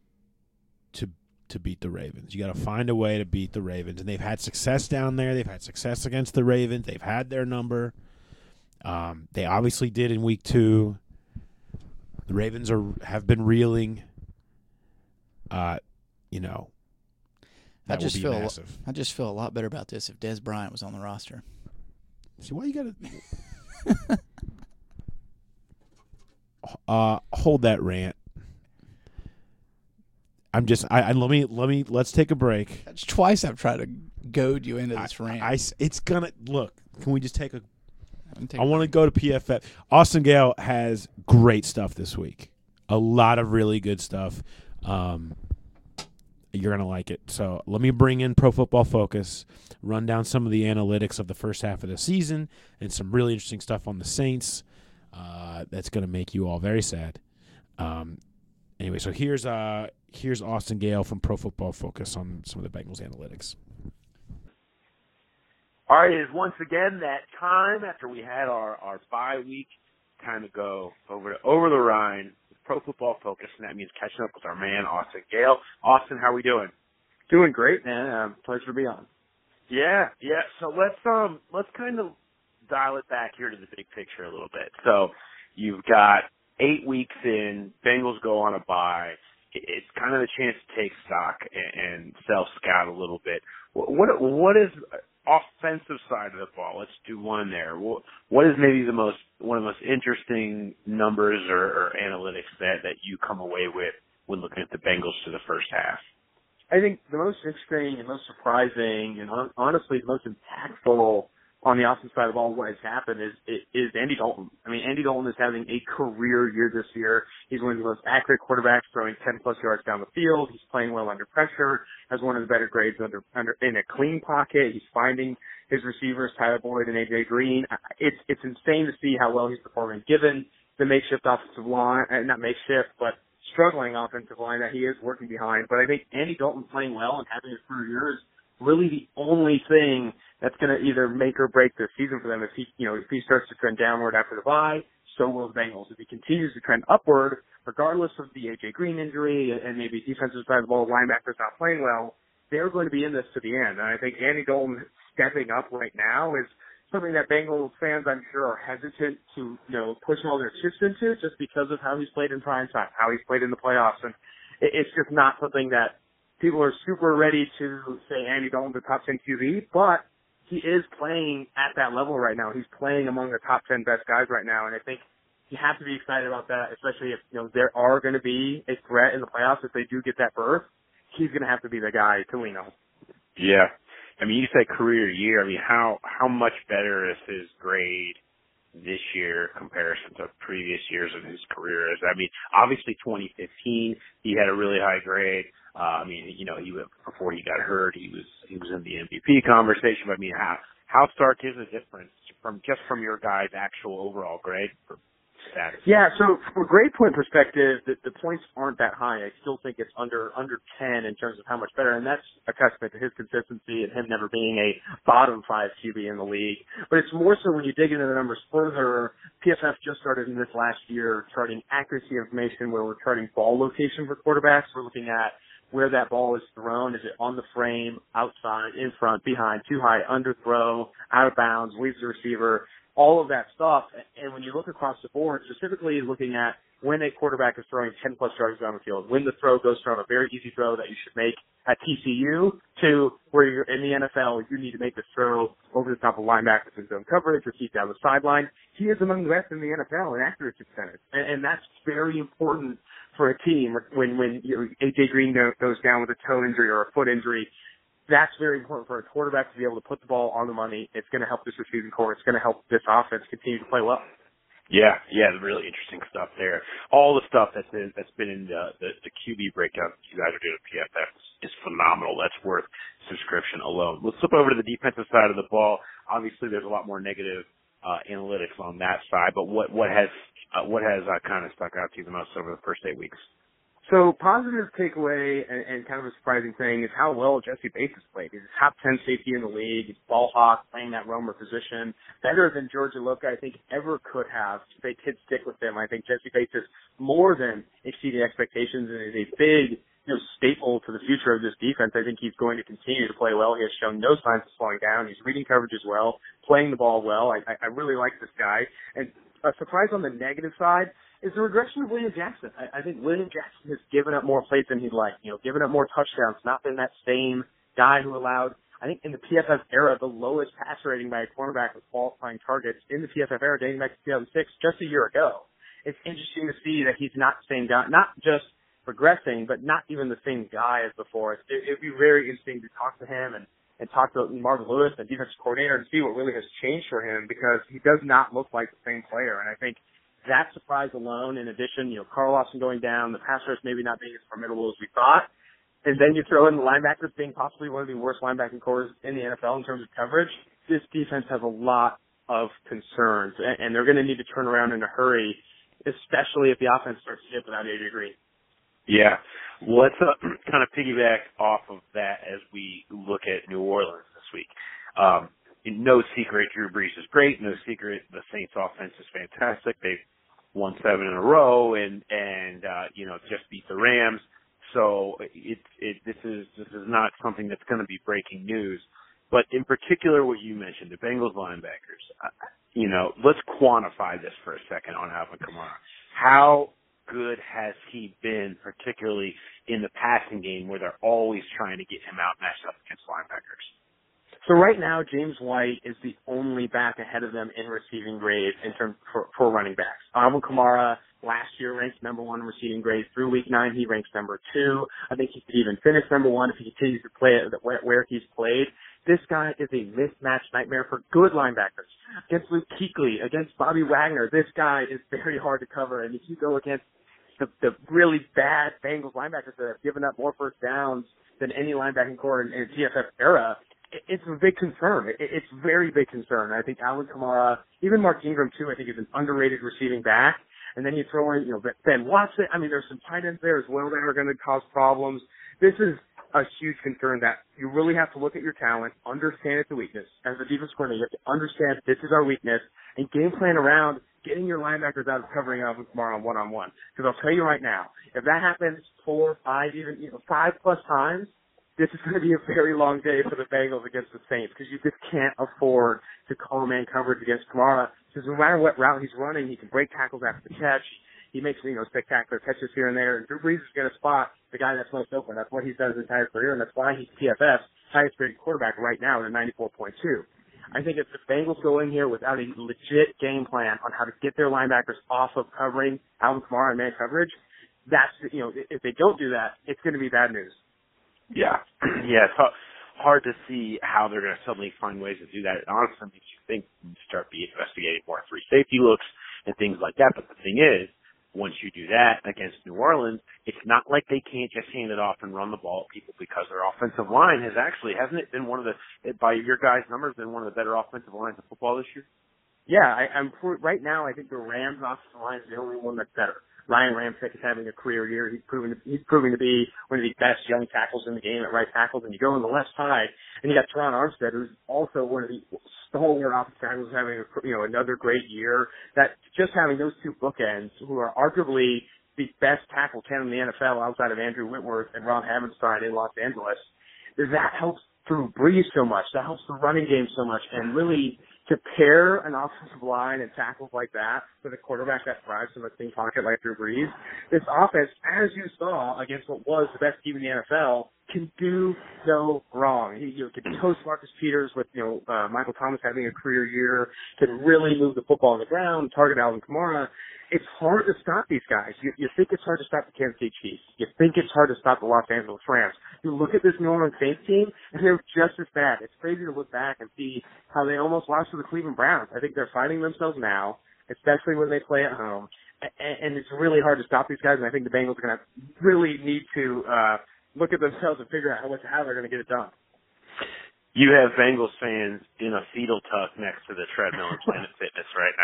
B: to beat the Ravens. You got to find a way to beat the Ravens. And they've had success down there. They've had success against the Ravens. They've had their number. They obviously did in week 2. The Ravens have been reeling. That will be massive.
C: I just feel a lot better about this if Des Bryant was on the roster.
B: See, why you got to hold that rant. I'm just let's take a break.
C: That's twice I've tried to goad you into this rant.
B: It's gonna look. Can we just take a I want to go to PFF. Austin Gale has great stuff this week. A lot of really good stuff. You're going to like it. So let me bring in Pro Football Focus, run down some of the analytics of the first half of the season, and some really interesting stuff on the Saints. That's going to make you all very sad. Anyway, so here's Austin Gale from Pro Football Focus on some of the Bengals analytics.
A: All right, it is once again that time after we had our bye week. Time to go over the Rhine with Pro Football Focus, and that means catching up with our man Austin Gale. Austin, how are we doing?
F: Doing great, man. Pleasure to be on.
A: Yeah. So let's kind of dial it back here to the big picture a little bit. So you've got 8 weeks in, Bengals go on a bye. It's kind of a chance to take stock and self-scout a little bit. What is offensive side of the ball? Let's do one there. What is maybe one of the most interesting numbers or analytics that you come away with when looking at the Bengals to the first half?
F: I think the most interesting and most surprising and honestly the most impactful on the offensive side of the ball, what has happened is Andy Dalton. I mean, Andy Dalton is having a career year this year. He's one of the most accurate quarterbacks, throwing 10-plus yards down the field. He's playing well under pressure, has one of the better grades under in a clean pocket. He's finding his receivers, Tyler Boyd and A.J. Green. It's insane to see how well he's performing, given the makeshift offensive line, not makeshift, but struggling offensive line that he is working behind. But I think Andy Dalton playing well and having a career year is really the only thing that's going to either make or break the season for them. If he starts to trend downward after the bye, so will the Bengals. If he continues to trend upward, regardless of the A.J. Green injury and maybe defensive side of the ball, linebackers not playing well, they're going to be in this to the end. And I think Andy Dalton stepping up right now is something that Bengals fans, I'm sure, are hesitant to, push all their chips into just because of how he's played in prime time, how he's played in the playoffs. And it's just not something that people are super ready to say Andy Dalton's a top 10 QB, but he is playing at that level right now. He's playing among the top 10 best guys right now, and I think you have to be excited about that, especially if there are going to be a threat in the playoffs. If they do get that berth, he's going to have to be the guy to lean on.
A: Yeah. I mean, you say career year. I mean, how much better is his grade this year in comparison to previous years of his career? I mean, obviously 2015, he had a really high grade. Before he got hurt, he was in the MVP conversation. But I mean, how stark is the difference from your guy's actual overall grade status?
F: Yeah, so from a grade point perspective, the points aren't that high. I still think it's under 10 in terms of how much better, and that's a testament to his consistency and him never being a bottom 5 QB in the league. But it's more so when you dig into the numbers further. PFF just started in this last year charting accuracy information where we're charting ball location for quarterbacks. We're looking at where that ball is thrown. Is it on the frame, outside, in front, behind, too high, underthrow, out of bounds, leaves the receiver, all of that stuff. And when you look across the board, specifically looking at when a quarterback is throwing 10-plus yards down the field, when the throw goes from a very easy throw that you should make at TCU to where you're in the NFL, you need to make this throw over the top of linebackers in zone coverage or keep down the sideline. He is among the best in the NFL in accuracy percentage. And that's very important for a team when A.J. Green goes down with a toe injury or a foot injury. That's very important for a quarterback to be able to put the ball on the money. It's going to help this receiving core. It's going to help this offense continue to play well.
A: Yeah, really interesting stuff there. All the stuff that's been in the QB breakdown that you guys are doing at PFF is phenomenal. That's worth subscription alone. Let's flip over to the defensive side of the ball. Obviously, there's a lot more negative analytics on that side, but what has kind of stuck out to you the most over the first 8 weeks?
F: So positive takeaway and kind of a surprising thing is how well Jesse Bates has played. He's a top 10 safety in the league. He's ball hawk, playing that roamer position better than George Iloka, I think, ever could have. If they could stick with him, I think Jesse Bates has more than exceeded expectations and is a big staple to the future of this defense. I think he's going to continue to play well. He has shown no signs of slowing down. He's reading coverage as well, playing the ball well. I really like this guy. And a surprise on the negative side is the regression of William Jackson. I think William Jackson has given up more plays than he'd like, given up more touchdowns, not been that same guy who allowed, I think in the PFF era, the lowest passer rating by a cornerback with qualifying targets in the PFF era dating back to 2006, just a year ago. It's interesting to see that he's not the same guy, not just progressing, but not even the same guy as before. It'd be very interesting to talk to him and and talk to Marvin Lewis, the defensive coordinator, and see what really has changed for him, because he does not look like the same player. And I think that surprise alone, in addition, Carl Lawson going down, the pass rush maybe not being as formidable as we thought, and then you throw in the linebackers being possibly one of the worst linebacking corps in the NFL in terms of coverage, this defense has a lot of concerns, and they're going to need to turn around in a hurry, especially if the offense starts to hit without AJ Green.
G: Yeah. Let's kind of piggyback off of that as we look at New Orleans this week. No secret, Drew Brees is great. No secret, the Saints offense is fantastic. They've won 7 in a row and just beat the Rams. So this is not something that's going to be breaking news. But in particular, what you mentioned, the Bengals linebackers, let's quantify this for a second on Alvin Kamara. How good has he been, particularly in the passing game where they're always trying to get him out matched up against linebackers?
F: So right now, James White is the only back ahead of them in receiving grade in terms for running backs. Alvin Kamara last year ranked number 1 in receiving grade. Through week 9, he ranks number 2. I think he could even finish number 1 if he continues to play where he's played. This guy is a mismatch nightmare for good linebackers. Against Luke Kuechly, against Bobby Wagner, this guy is very hard to cover. And if you go against the really bad Bengals linebackers that have given up more first downs than any linebacking core in TFF era, it's a big concern. It's a very big concern. I think Alvin Kamara, even Mark Ingram too, I think is an underrated receiving back. And then you throw in, Ben Watson. I mean, there's some tight ends there as well that are going to cause problems. This is a huge concern that you really have to look at your talent, understand it's a weakness. As a defense coordinator, you have to understand this is our weakness and game plan around getting your linebackers out of covering Alvin Kamara on one-on-one. Because I'll tell you right now, if that happens 4, 5, even 5+ times, this is going to be a very long day for the Bengals against the Saints, because you just can't afford to call man coverage against Kamara, because no matter what route he's running, he can break tackles after the catch. He makes, spectacular catches here and there. And Drew Brees is going to spot the guy that's most open. That's what he's done his entire career, and that's why he's PFF's highest rated quarterback right now at a 94.2. I think if the Bengals go in here without a legit game plan on how to get their linebackers off of covering Alvin Kamara and man coverage, that's, if they don't do that, it's going to be bad news.
G: Yeah. Yeah, it's hard to see how they're going to suddenly find ways to do that. It honestly makes you think you start investigating more 3 safety looks and things like that. But the thing is, once you do that against New Orleans, it's not like they can't just hand it off and run the ball at people, because their offensive line hasn't it been one of the, by your guys' numbers, been one of the better offensive lines of football this year?
F: Yeah, right now I think the Rams offensive line is the only one that's better. Ryan Ramczyk is having a career year. He's proving to be one of the best young tackles in the game at right tackle. And you go on the left side, and you got Teron Armstead, who's also one of the stalwart offensive tackles, having another great year. That just having those 2 bookends, who are arguably the best tackle tandem in the NFL outside of Andrew Whitworth and Ron Havenstein in Los Angeles, that helps Drew Brees so much. That helps the running game so much, and really to pair an offensive line and tackles like that with a quarterback that thrives in a clean pocket like Drew Brees, this offense, as you saw against what was the best team in the NFL, can do no wrong. You can toast Marcus Peters with Michael Thomas having a career year, can really move the football on the ground, target Alvin Kamara. It's hard to stop these guys. You think it's hard to stop the Kansas City Chiefs. You think it's hard to stop the Los Angeles Rams. You look at this New Orleans Saints team, and they're just as bad. It's crazy to look back and see how they almost lost to the Cleveland Browns. I think they're finding themselves now, especially when they play at home. And it's really hard to stop these guys, and I think the Bengals are going to really need to look at themselves and figure out how they're going to get it done.
G: You have Bengals fans in a fetal tuck next to the treadmill in Planet Fitness right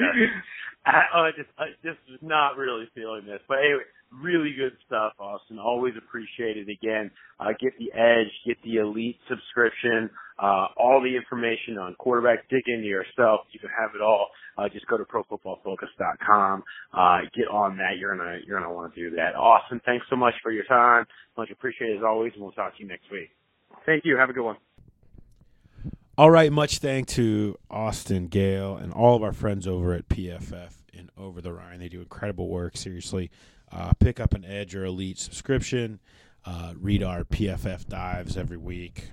G: now. Just not really feeling this. But anyway, really good stuff, Austin. Always appreciate it. Again, get the Edge, get the Elite subscription, all the information on quarterback. Dig into yourself. You can have it all. Just go to ProFootballFocus.com. Get on that. You're gonna want to do that. Austin, thanks so much for your time. Much appreciated as always, and we'll talk to you next week.
F: Thank you. Have a good one.
B: All right, much thanks to Austin, Gale, and all of our friends over at PFF and Over the Rhine. They do incredible work, seriously. Pick up an Edge or Elite subscription. Read our PFF dives every week.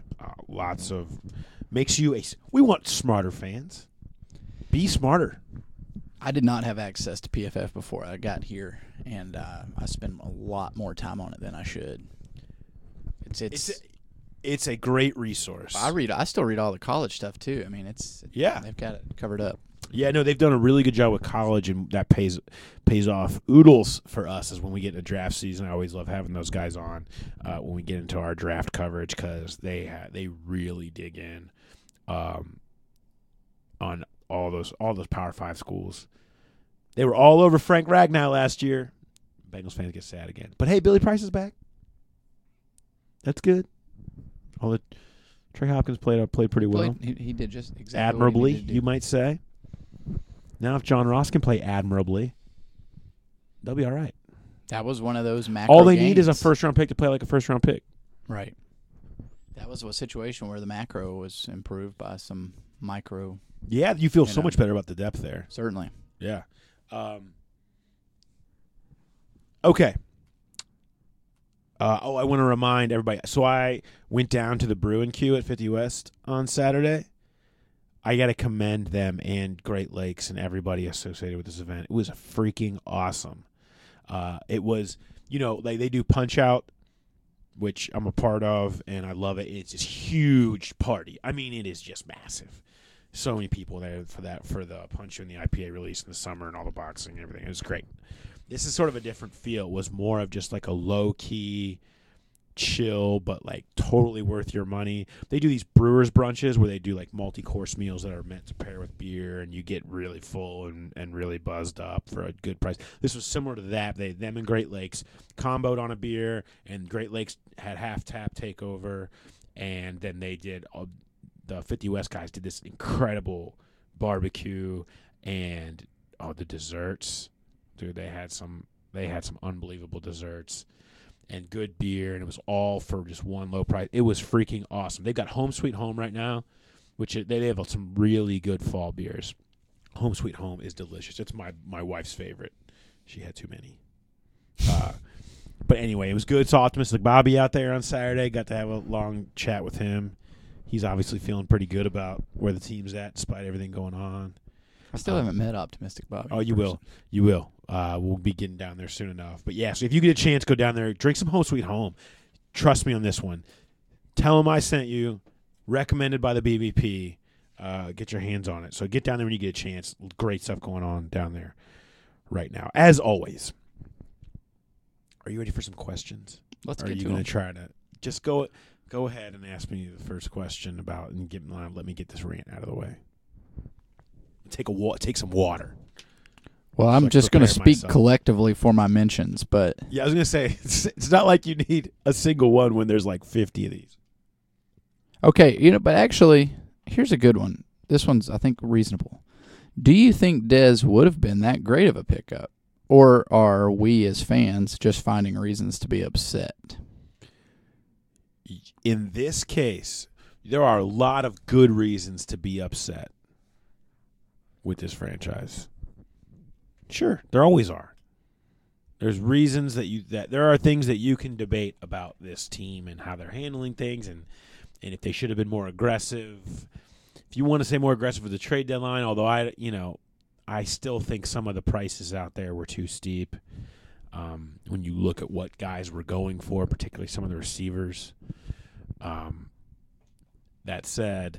B: We want smarter fans. Be smarter.
C: I did not have access to PFF before I got here, and I spend a lot more time on it than I should.
B: It's a great resource.
C: I still read all the college stuff too. I mean, they've got it covered up.
B: Yeah, no, they've done a really good job with college, and that pays off. Oodles for us is when we get into draft season. I always love having those guys on when we get into our draft coverage because they really dig in on all those Power 5 schools. They were all over Frank Ragnow last year. Bengals fans get sad again, but hey, Billy Price is back. That's good. Trey Hopkins played pretty well.
C: He did just exactly
B: admirably,
C: what he
B: you might say. Now, if John Ross can play admirably, they'll be all right.
C: That was one of those macro
B: All they
C: games.
B: need is a first-round pick to play like a first-round pick.
C: Right. That was a situation where the macro was improved by some micro.
B: Yeah, you feel so much better about the depth there.
C: Certainly.
B: Yeah. Okay. I want to remind everybody. So I went down to the Bruin Q at 50 West on Saturday. I got to commend them and Great Lakes and everybody associated with this event. It was freaking awesome. It was, they do Punch Out, which I'm a part of, and I love it. It's this huge party. I mean, it is just massive. So many people there for the Punch and the IPA release in the summer and all the boxing and everything. It was great. This is sort of a different feel. It was more of just like a low-key, chill, but like totally worth your money. They do these brewers brunches where they do like multi-course meals that are meant to pair with beer, and you get really full and really buzzed up for a good price. This was similar to that. Them and Great Lakes comboed on a beer, and Great Lakes had half tap takeover, and then they did the 50 West guys did this incredible barbecue, and the desserts. Dude, they had some unbelievable desserts and good beer, and it was all for just one low price. It was freaking awesome. They've got Home Sweet Home right now, which they have some really good fall beers. Home Sweet Home is delicious. It's my wife's favorite. She had too many. But anyway, it was good. Saw Optimistic Bobby out there on Saturday. Got to have a long chat with him. He's obviously feeling pretty good about where the team's at despite everything going on.
C: I still haven't met Optimistic Bobby.
B: Oh, you will. You will. We'll be getting down there soon enough. But, yeah, so if you get a chance, go down there. Drink some Home Sweet Home. Trust me on this one. Tell them I sent you. Recommended by the BBP. Get your hands on it. So get down there when you get a chance. Great stuff going on down there right now. As always. Are you ready for some questions?
C: Let's
B: get to them. Are you going to try to just go ahead and ask me the first question about and let me get this rant out of the way. Take some water.
C: Well, I'm just going to speak collectively for my mentions, but
B: yeah, I was going to say it's not like you need a single one when there's like 50 of these.
C: Okay, but actually, here's a good one. This one's I think reasonable. Do you think Dez would have been that great of a pickup, or are we as fans just finding reasons to be upset?
B: In this case, there are a lot of good reasons to be upset with this franchise. Sure, there always are. There's reasons that there are things that you can debate about this team and how they're handling things and if they should have been more aggressive. If you want to say more aggressive with the trade deadline, although I still think some of the prices out there were too steep. When you look at what guys were going for, particularly some of the receivers. That said,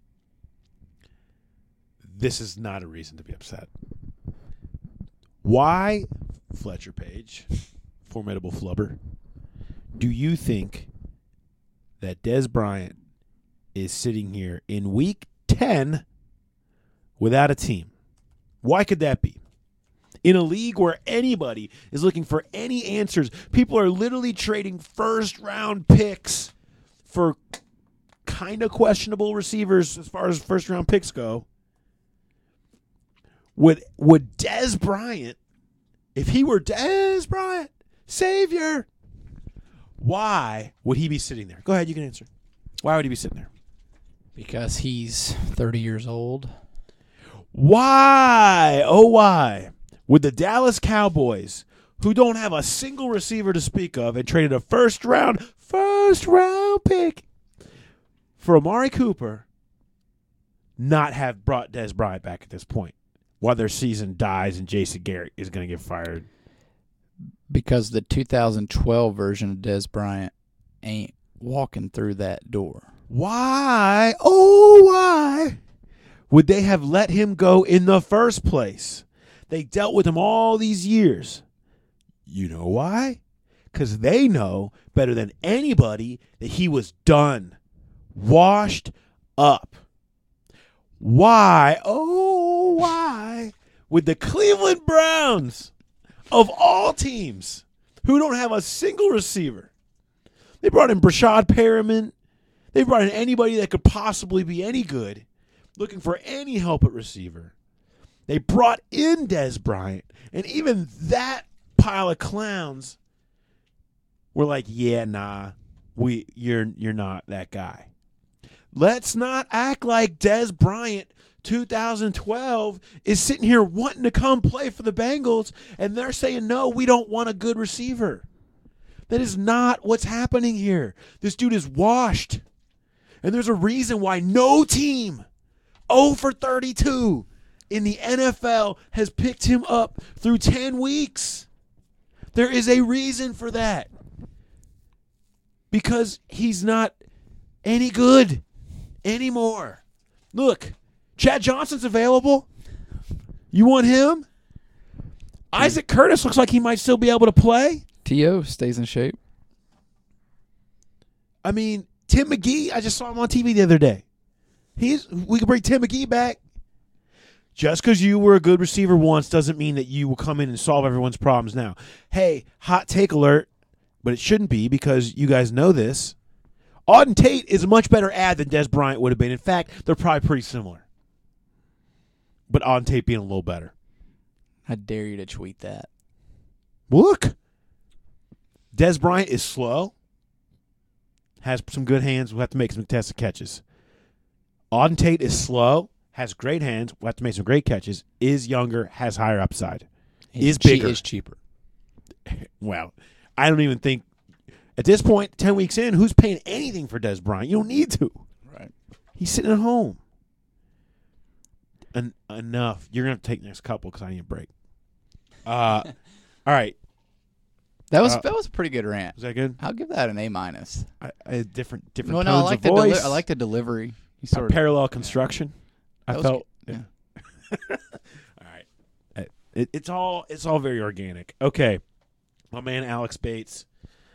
B: this is not a reason to be upset. Why, Fletcher Page, formidable flubber, do you think that Dez Bryant is sitting here in Week 10 without a team? Why could that be? In a league where anybody is looking for any answers, people are literally trading first-round picks for kind of questionable receivers as far as first-round picks go. Would Dez Bryant, if he were Dez Bryant, savior, why would he be sitting there? Go ahead, you can answer. Why would he be sitting there?
C: Because he's 30 years old.
B: Why? Oh, why? Would the Dallas Cowboys, who don't have a single receiver to speak of and traded a first round pick for Amari Cooper, not have brought Dez Bryant back at this point while their season dies and Jason Garrett is going to get fired?
C: Because the 2012 version of Dez Bryant ain't walking through that door.
B: Why? Oh, why would they have let him go in the first place? They dealt with him all these years. You know why? Because they know better than anybody that he was done, washed up. Why? Oh, why would the Cleveland Browns, of all teams, who don't have a single receiver, they brought in Brashad Perriman, they brought in anybody that could possibly be any good, looking for any help at receiver. They brought in Dez Bryant, and even that pile of clowns were like, yeah, nah, you're not that guy. Let's not act like Dez Bryant 2012 is sitting here wanting to come play for the Bengals, and they're saying, no, we don't want a good receiver. That is not what's happening here. This dude is washed. And there's a reason why no team 0 for 32 in the NFL has picked him up through 10 weeks. There is a reason for that. Because he's not any good anymore. Look, Chad Johnson's available. You want him? Isaac Curtis looks like he might still be able to play.
C: T.O. stays in shape.
B: I mean, Tim McGee, I just saw him on TV the other day. We can bring Tim McGee back. Just because you were a good receiver once doesn't mean that you will come in and solve everyone's problems now. Hey, hot take alert, but it shouldn't be because you guys know this. Auden Tate is a much better ad than Dez Bryant would have been. In fact, they're probably pretty similar. But Auden Tate being a little better.
C: I dare you to tweet that.
B: Look. Dez Bryant is slow. Has some good hands. We'll have to make some contested catches. Auden Tate is slow. Has great hands. We'll have to make some great catches. Is younger. Has higher upside. Is bigger.
C: Is cheaper.
B: Well, I don't even think, at this point, 10 weeks in, who's paying anything for Dez Bryant? You don't need to.
C: Right.
B: He's sitting at home. Enough. You're going to have to take the next couple because I need a break. All right.
C: That was a pretty good rant.
B: Was that good?
C: I'll give that an A-.
B: Different
C: Well,
B: tones
C: no, I like
B: of
C: the
B: voice.
C: I like the delivery. You sort of
B: Parallel construction. I felt.
C: good.
B: Yeah. All right. It's all very organic. Okay. My man Alex Bates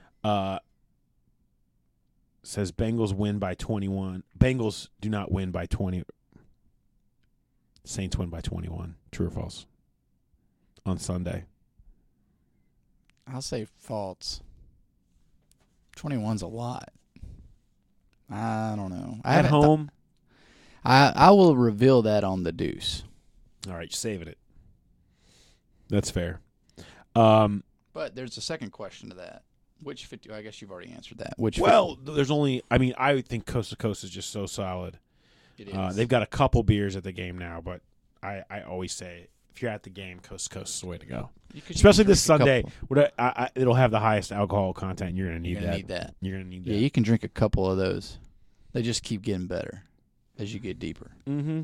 B: says Bengals win by 21. Bengals do not win by 20. Saints win by 21. True or false? On Sunday.
C: I'll say false. 21's a lot. I don't know.
B: At home.
C: I will reveal that on the deuce.
B: All right, saving it. That's fair.
C: But there's a second question to that. Which 50? I guess you've already answered that.
B: There's only. I mean, I think Coast to Coast is just so solid.
C: It is.
B: They've got a couple beers at the game now, but I always say if you're at the game, Coast to Coast is the way to go. Especially this Sunday, it'll have the highest alcohol content. You're gonna need that. You're gonna need that.
C: Yeah, you can drink a couple of those. They just keep getting better as you get deeper.
B: Mm-hmm.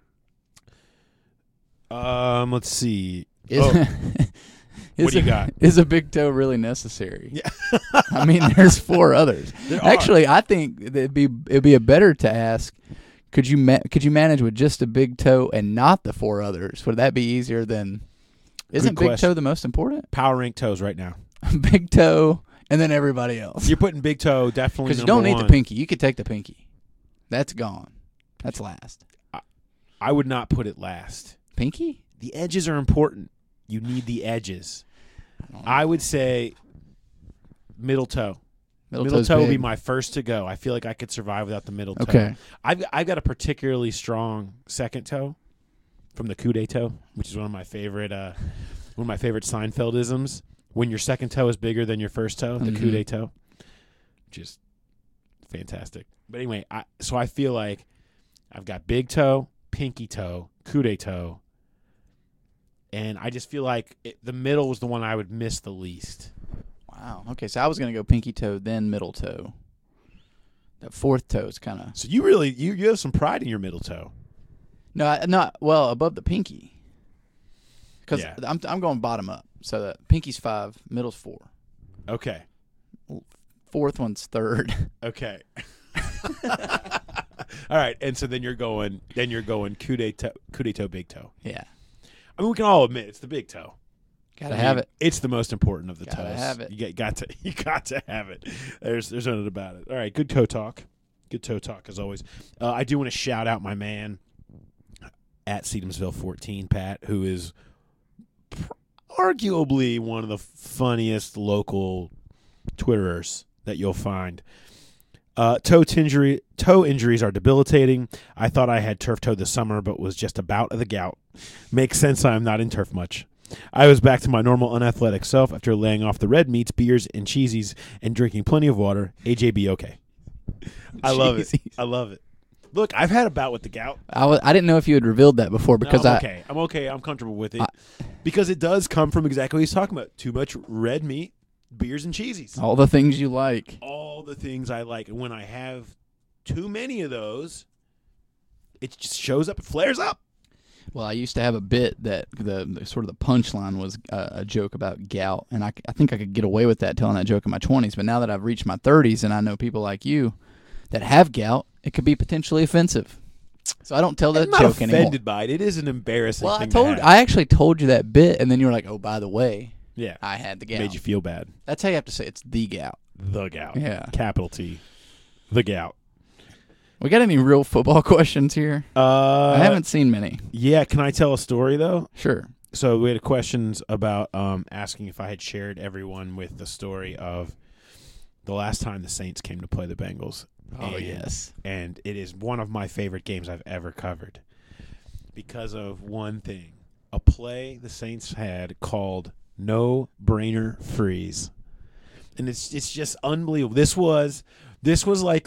B: Let's see. What do you got?
C: Is a big toe really necessary?
B: Yeah.
C: I mean, there's 4 others.
B: Actually,
C: I think it'd be a better to ask. Could you manage with just a big toe and not the 4 others? Would that be easier than? Isn't big toe the most important?
B: Power rank toes right now.
C: Big toe and then everybody else.
B: You're putting big toe definitely
C: because you don't need the pinky. You could take the pinky. That's gone. That's last.
B: I would not put it last.
C: Pinky?
B: The edges are important. You need the edges. I would say middle toe. Middle toe would be my first to go. I feel like I could survive without the middle toe.
C: Okay.
B: I've got a particularly strong second toe from the coude toe, which is one of my favorite Seinfeldisms. When your second toe is bigger than your first toe, the coude toe, which is fantastic. But anyway, so I feel like I've got big toe, pinky toe, coude toe, and I just feel like the middle was the one I would miss the least.
C: Wow. Okay, so I was going to go pinky toe, then middle toe. That fourth toe is kind of.
B: So you really you have some pride in your middle toe.
C: No, not well above the pinky. Because I'm going bottom up. So the pinky's 5, middle's 4.
B: Okay.
C: fourth one's third.
B: Okay. All right, and so then you're going coup de toe, big toe.
C: Yeah.
B: I mean, we can all admit it's the big toe.
C: Gotta have it.
B: It's the most important of the
C: Gotta
B: toes.
C: have it.
B: You got to have it. There's nothing about it. All right, good toe talk. Good toe talk as always. I do want to shout out my man at Sedumsville 14, Pat, who is arguably one of the funniest local Twitterers that you'll find. Toe injuries are debilitating. I thought I had turf toe this summer, but was just a bout of the gout. Makes sense I am not in turf much. I was back to my normal unathletic self after laying off the red meats, beers, and cheesies and drinking plenty of water. AJB okay. I love it. I love it. Look, I've had a bout with the gout.
C: I didn't know if you had revealed that before because
B: I'm okay. I'm okay. I'm comfortable with it because it does come from exactly what he's talking about. Too much red meat, beers, and cheesies.
C: All the things you like.
B: All the things I like. And when I have too many of those, it just shows up. It flares up.
C: Well, I used to have a bit that the sort of the punchline was a joke about gout, and I think I could get away with that telling that joke in my 20s. But now that I've reached my 30s and I know people like you that have gout, it could be potentially offensive. So I don't tell that joke anymore.
B: I'm not offended by it. It is an embarrassing thing
C: to have. I actually told you that bit, and then you were like, "Oh, by the way,
B: yeah,
C: I had the gout."
B: Made you feel bad.
C: That's how you have to say it. It's the gout.
B: The gout.
C: Yeah.
B: Capital T. The gout.
C: We got any real football questions here? I haven't seen many.
B: Yeah, can I tell a story though?
C: Sure.
B: So we had questions about asking if I had shared everyone with the story of the last time the Saints came to play the Bengals.
C: Oh, yes.
B: And it is one of my favorite games I've ever covered because of one thing. A play the Saints had called No Brainer Freeze. And it's just unbelievable. This was like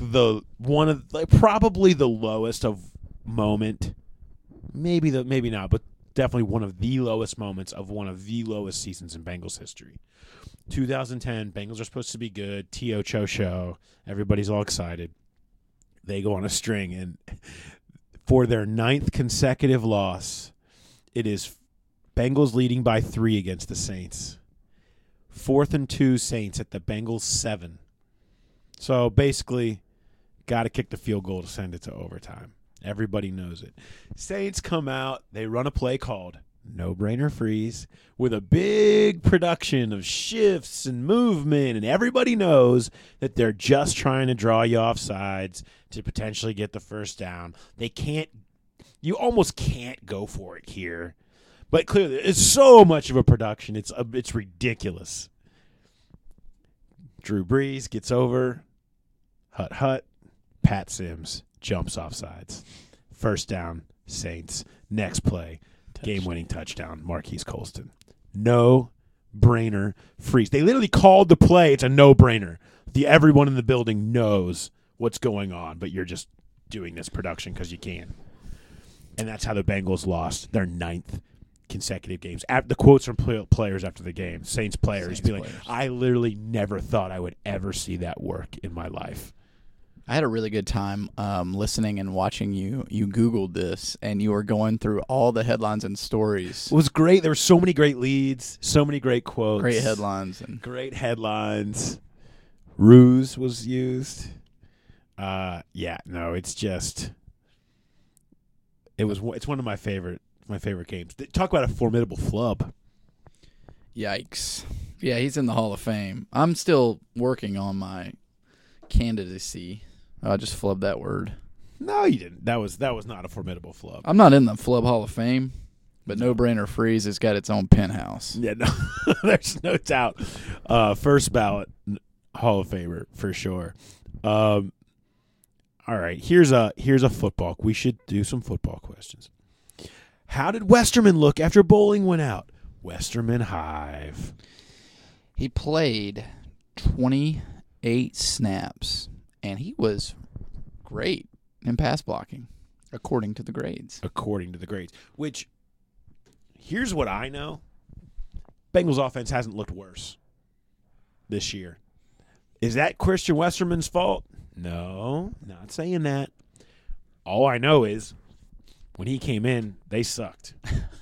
B: probably the lowest of moment. Maybe not, but definitely one of the lowest moments of one of the lowest seasons in Bengals history. 2010, Bengals are supposed to be good. T.O. Cho show. Everybody's all excited. They go on a string, and for their 9th consecutive loss, it is Bengals leading by 3 against the Saints. 4th and 2 Saints at the Bengals 7. So basically, got to kick the field goal to send it to overtime. Everybody knows it. Saints come out. They run a play called No Brainer Freeze with a big production of shifts and movement, and everybody knows that they're just trying to draw you off sides to potentially get the first down. You almost can't go for it here. But clearly, it's so much of a production. It's ridiculous. Drew Brees gets over. Hut. Pat Sims jumps off sides. First down, Saints. Next play, game-winning touchdown, Marquise Colston. No-brainer freeze. They literally called the play. It's a no-brainer. Everyone in the building knows what's going on, but you're just doing this production because you can. And that's how the Bengals lost their 9th consecutive games. The quotes from players after the game, Saints players, being like, I literally never thought I would ever see that work in my life.
C: I had a really good time listening and watching you. You Googled this, and you were going through all the headlines and stories.
B: It was great. There were so many great leads, so many great quotes.
C: Great headlines.
B: Great headlines. Ruse was used. It's just... It's one of my favorite games. Talk about a formidable flub.
C: Yikes. Yeah, he's in the Hall of Fame. I'm still working on my candidacy. I just flubbed that word.
B: No, you didn't. That was not a formidable flub.
C: I'm not in the Flub Hall of Fame, but No Brainer Freeze has got its own penthouse.
B: Yeah, no, there's no doubt. First ballot Hall of Famer for sure. All right, here's a football. We should do some football questions. How did Westerman look after Bowling went out? Westerman Hive.
C: He played 28 snaps, and he was great in pass blocking, according to the grades.
B: Which, here's what I know. Bengals offense hasn't looked worse this year. Is that Christian Westerman's fault? No, not saying that. All I know is when he came in, they sucked.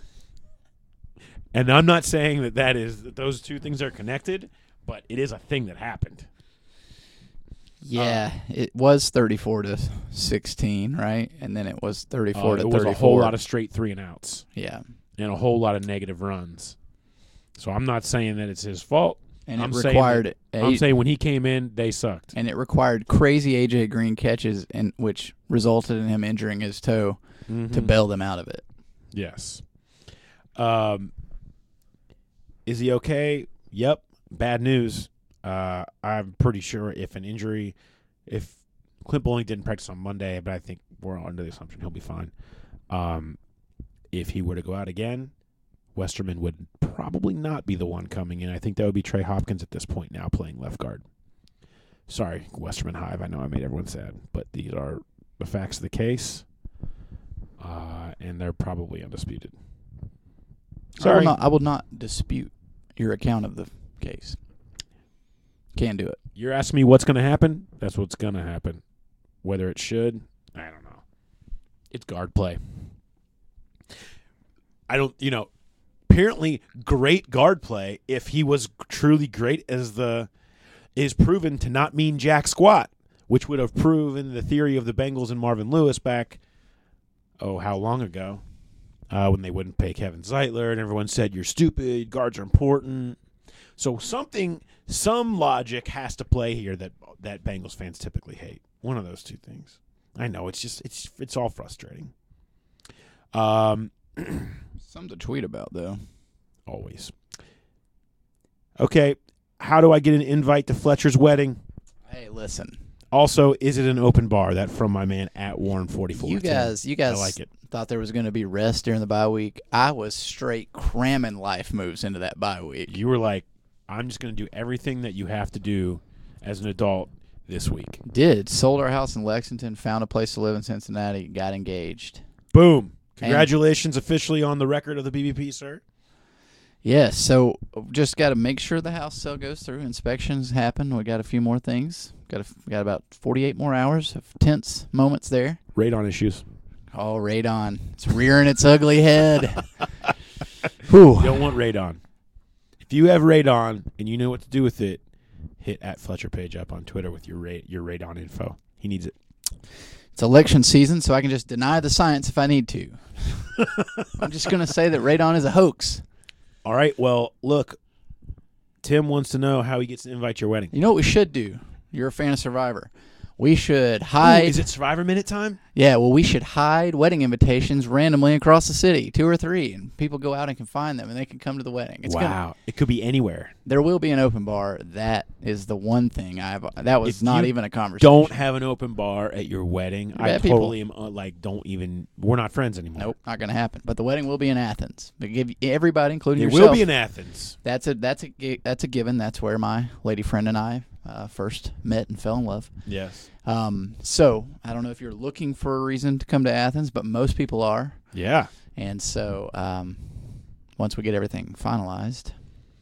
B: And I'm not saying that those two things are connected, but it is a thing that happened.
C: Yeah, it was 34-16, right? And then it was 34-34.
B: It was a whole lot of straight 3-and-outs.
C: Yeah.
B: And a whole lot of negative runs. So I'm not saying that it's his fault.
C: And
B: I'm
C: saying
B: when he came in, they sucked.
C: And it required crazy A.J. Green catches, which resulted in him injuring his toe to bail them out of it.
B: Yes. Is he okay? Yep. Bad news. I'm pretty sure if Clint Bowling didn't practice on Monday, but I think we're under the assumption he'll be fine. If he were to go out again, Westerman would probably not be the one coming in. I think that would be Trey Hopkins at this point now playing left guard. Sorry, Westerman Hive. I know I made everyone sad, but these are the facts of the case, and they're probably undisputed. Sorry.
C: I will not dispute your account of the case. Can't do it.
B: You're asking me what's going to happen? That's what's going to happen. Whether it should, I don't know. It's guard play. Apparently great guard play, if he was truly great is proven to not mean jack squat, which would have proven the theory of the Bengals and Marvin Lewis back, how long ago, when they wouldn't pay Kevin Zeitler and everyone said, you're stupid, guards are important. So some logic has to play here that Bengals fans typically hate. One of those two things. I know, it's all frustrating.
C: Something to tweet about, though.
B: Always. Okay, how do I get an invite to Fletcher's wedding?
C: Hey, listen.
B: Also, is it an open bar? That from my man at Warren44.
C: You guys
B: I like it.
C: Thought there was going to be rest during the bye week. I was straight cramming life moves into that bye week.
B: You were like, I'm just going to do everything that you have to do as an adult this week.
C: Sold our house in Lexington, found a place to live in Cincinnati, got engaged.
B: Boom. Congratulations officially on the record of the BBP, sir.
C: Yes, so just got to make sure the house sale goes through. Inspections happen. We got a few more things. Got about 48 more hours of tense moments there.
B: Radon issues.
C: Oh, radon. It's rearing its ugly head. Whew.
B: You don't want radon. If you have radon and you know what to do with it, hit at Fletcher Page up on Twitter with your radon info. He needs it.
C: It's election season, so I can just deny the science if I need to. I'm just going to say that radon is a hoax.
B: All right, well, look, Tim wants to know how he gets to invite your wedding.
C: You know what we should do? You're a fan of Survivor. We should hide.
B: Ooh, is it Survivor Minute time?
C: Yeah, well, we should hide wedding invitations randomly across the city, 2 or 3, and people go out and can find them, and they can come to the wedding.
B: Wow, it could be anywhere.
C: There will be an open bar. That is the one thing that was not even a conversation.
B: Don't have an open bar at your wedding. I totally am don't even. We're not friends anymore.
C: Nope, not going to happen. But the wedding will be in Athens. They give everybody, including
B: yourself. It will be in Athens.
C: That's a given. That's where my lady friend and I first met and fell in love.
B: Yes.
C: So I don't know if you're looking for a reason to come to Athens, but most people are.
B: Yeah.
C: And so once we get everything finalized.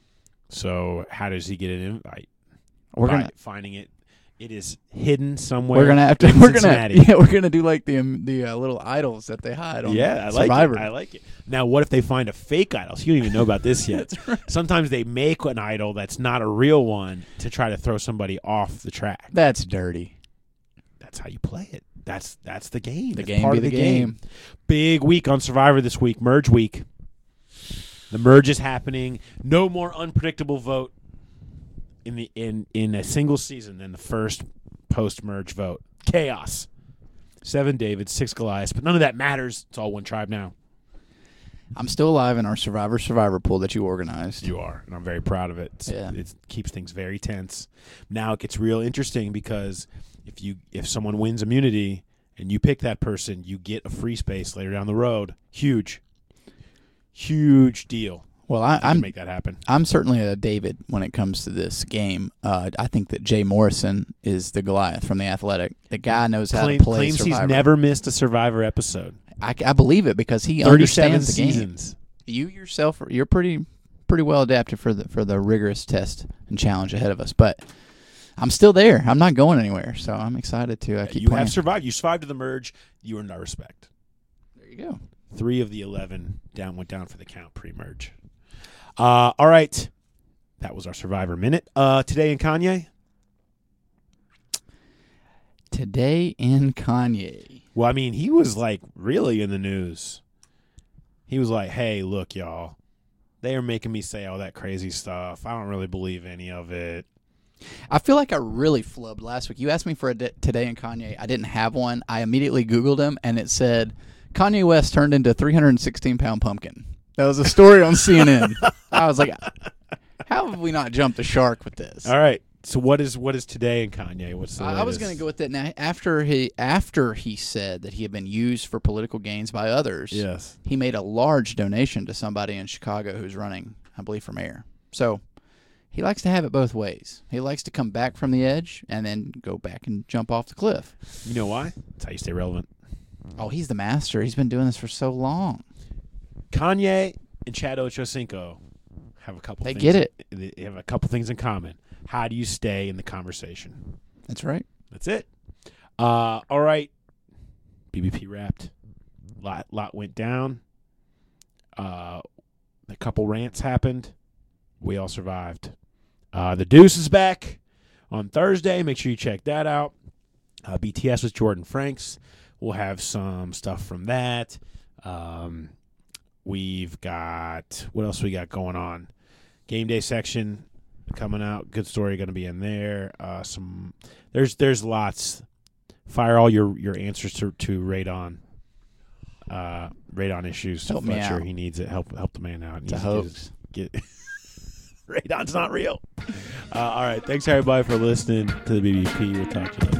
B: So how does he get an invite?
C: We're
B: finding it. It is hidden somewhere.
C: We're gonna have to. We're gonna do like the little idols that they hide on. Survivor.
B: I like it. Now, what if they find a fake idol? So you don't even know about this yet.
C: That's right.
B: Sometimes they make an idol that's not a real one to try to throw somebody off the track.
C: That's dirty.
B: That's how you play it. That's the game.
C: The game be the game.
B: Big week on Survivor this week. Merge week. The merge is happening. No more unpredictable vote in a single season than the first post-merge vote. Chaos. 7 David, 6 Goliaths, but none of that matters. It's all one tribe now.
C: I'm still alive in our Survivor pool that you organized.
B: You are, and I'm very proud of it.
C: Yeah.
B: It keeps things very tense. Now it gets real interesting because if someone wins immunity and you pick that person, you get a free space later down the road. Huge deal.
C: Well, I
B: make that happen.
C: I'm certainly a David when it comes to this game. I think that Jay Morrison is the Goliath from The Athletic. The guy knows how to play
B: claims
C: Survivor.
B: He's never missed a Survivor episode.
C: I believe it because he understands the
B: seasons.
C: Game. You yourself, you're pretty well adapted for the rigorous test and challenge ahead of us. But I'm still there. I'm not going anywhere, so I'm excited to keep
B: you
C: playing.
B: Have survived. You survived to the merge. You earned our respect.
C: There you go.
B: 3 of the 11 went down for the count pre-merge. All right. That was our Survivor Minute. Today in Kanye?
C: Today in Kanye.
B: Well, I mean, he was like really in the news. He was like, hey, look, y'all. They are making me say all that crazy stuff. I don't really believe any of it.
C: I feel like I really flubbed last week. You asked me for a Today in Kanye. I didn't have one. I immediately Googled him, and it said, Kanye West turned into a 316-pound pumpkin. That was a story on CNN. I was like, how have we not jumped the shark with this?
B: All right. So what is Today in Kanye? What's the latest?
C: I was going to go with that now. After he said that he had been used for political gains by others,
B: yes,
C: he made a large donation to somebody in Chicago who's running, I believe, for mayor. So he likes to have it both ways. He likes to come back from the edge and then go back and jump off the cliff.
B: You know why? That's how you stay relevant.
C: Oh, he's the master. He's been doing this for so long.
B: Kanye and Chad Ochocinco have a couple.
C: They
B: things.
C: Get it.
B: They have a couple things in common. How do you stay in the conversation?
C: That's right.
B: That's it. All right. BBP wrapped. Lot went down. A couple rants happened. We all survived. The Deuce is back on Thursday. Make sure you check that out. BTS with Jordan Franks. We'll have some stuff from that. We've got, what else we got going on? Game day section coming out. Good story going to be in there. There's lots. Fire all your answers to Radon. Radon issues.
C: Help me
B: Fletcher,
C: out.
B: he needs it. Help the man out.
C: It's a hoax.
B: Radon's not real. All right. Thanks everybody for listening to the BBP. We'll talk to you later.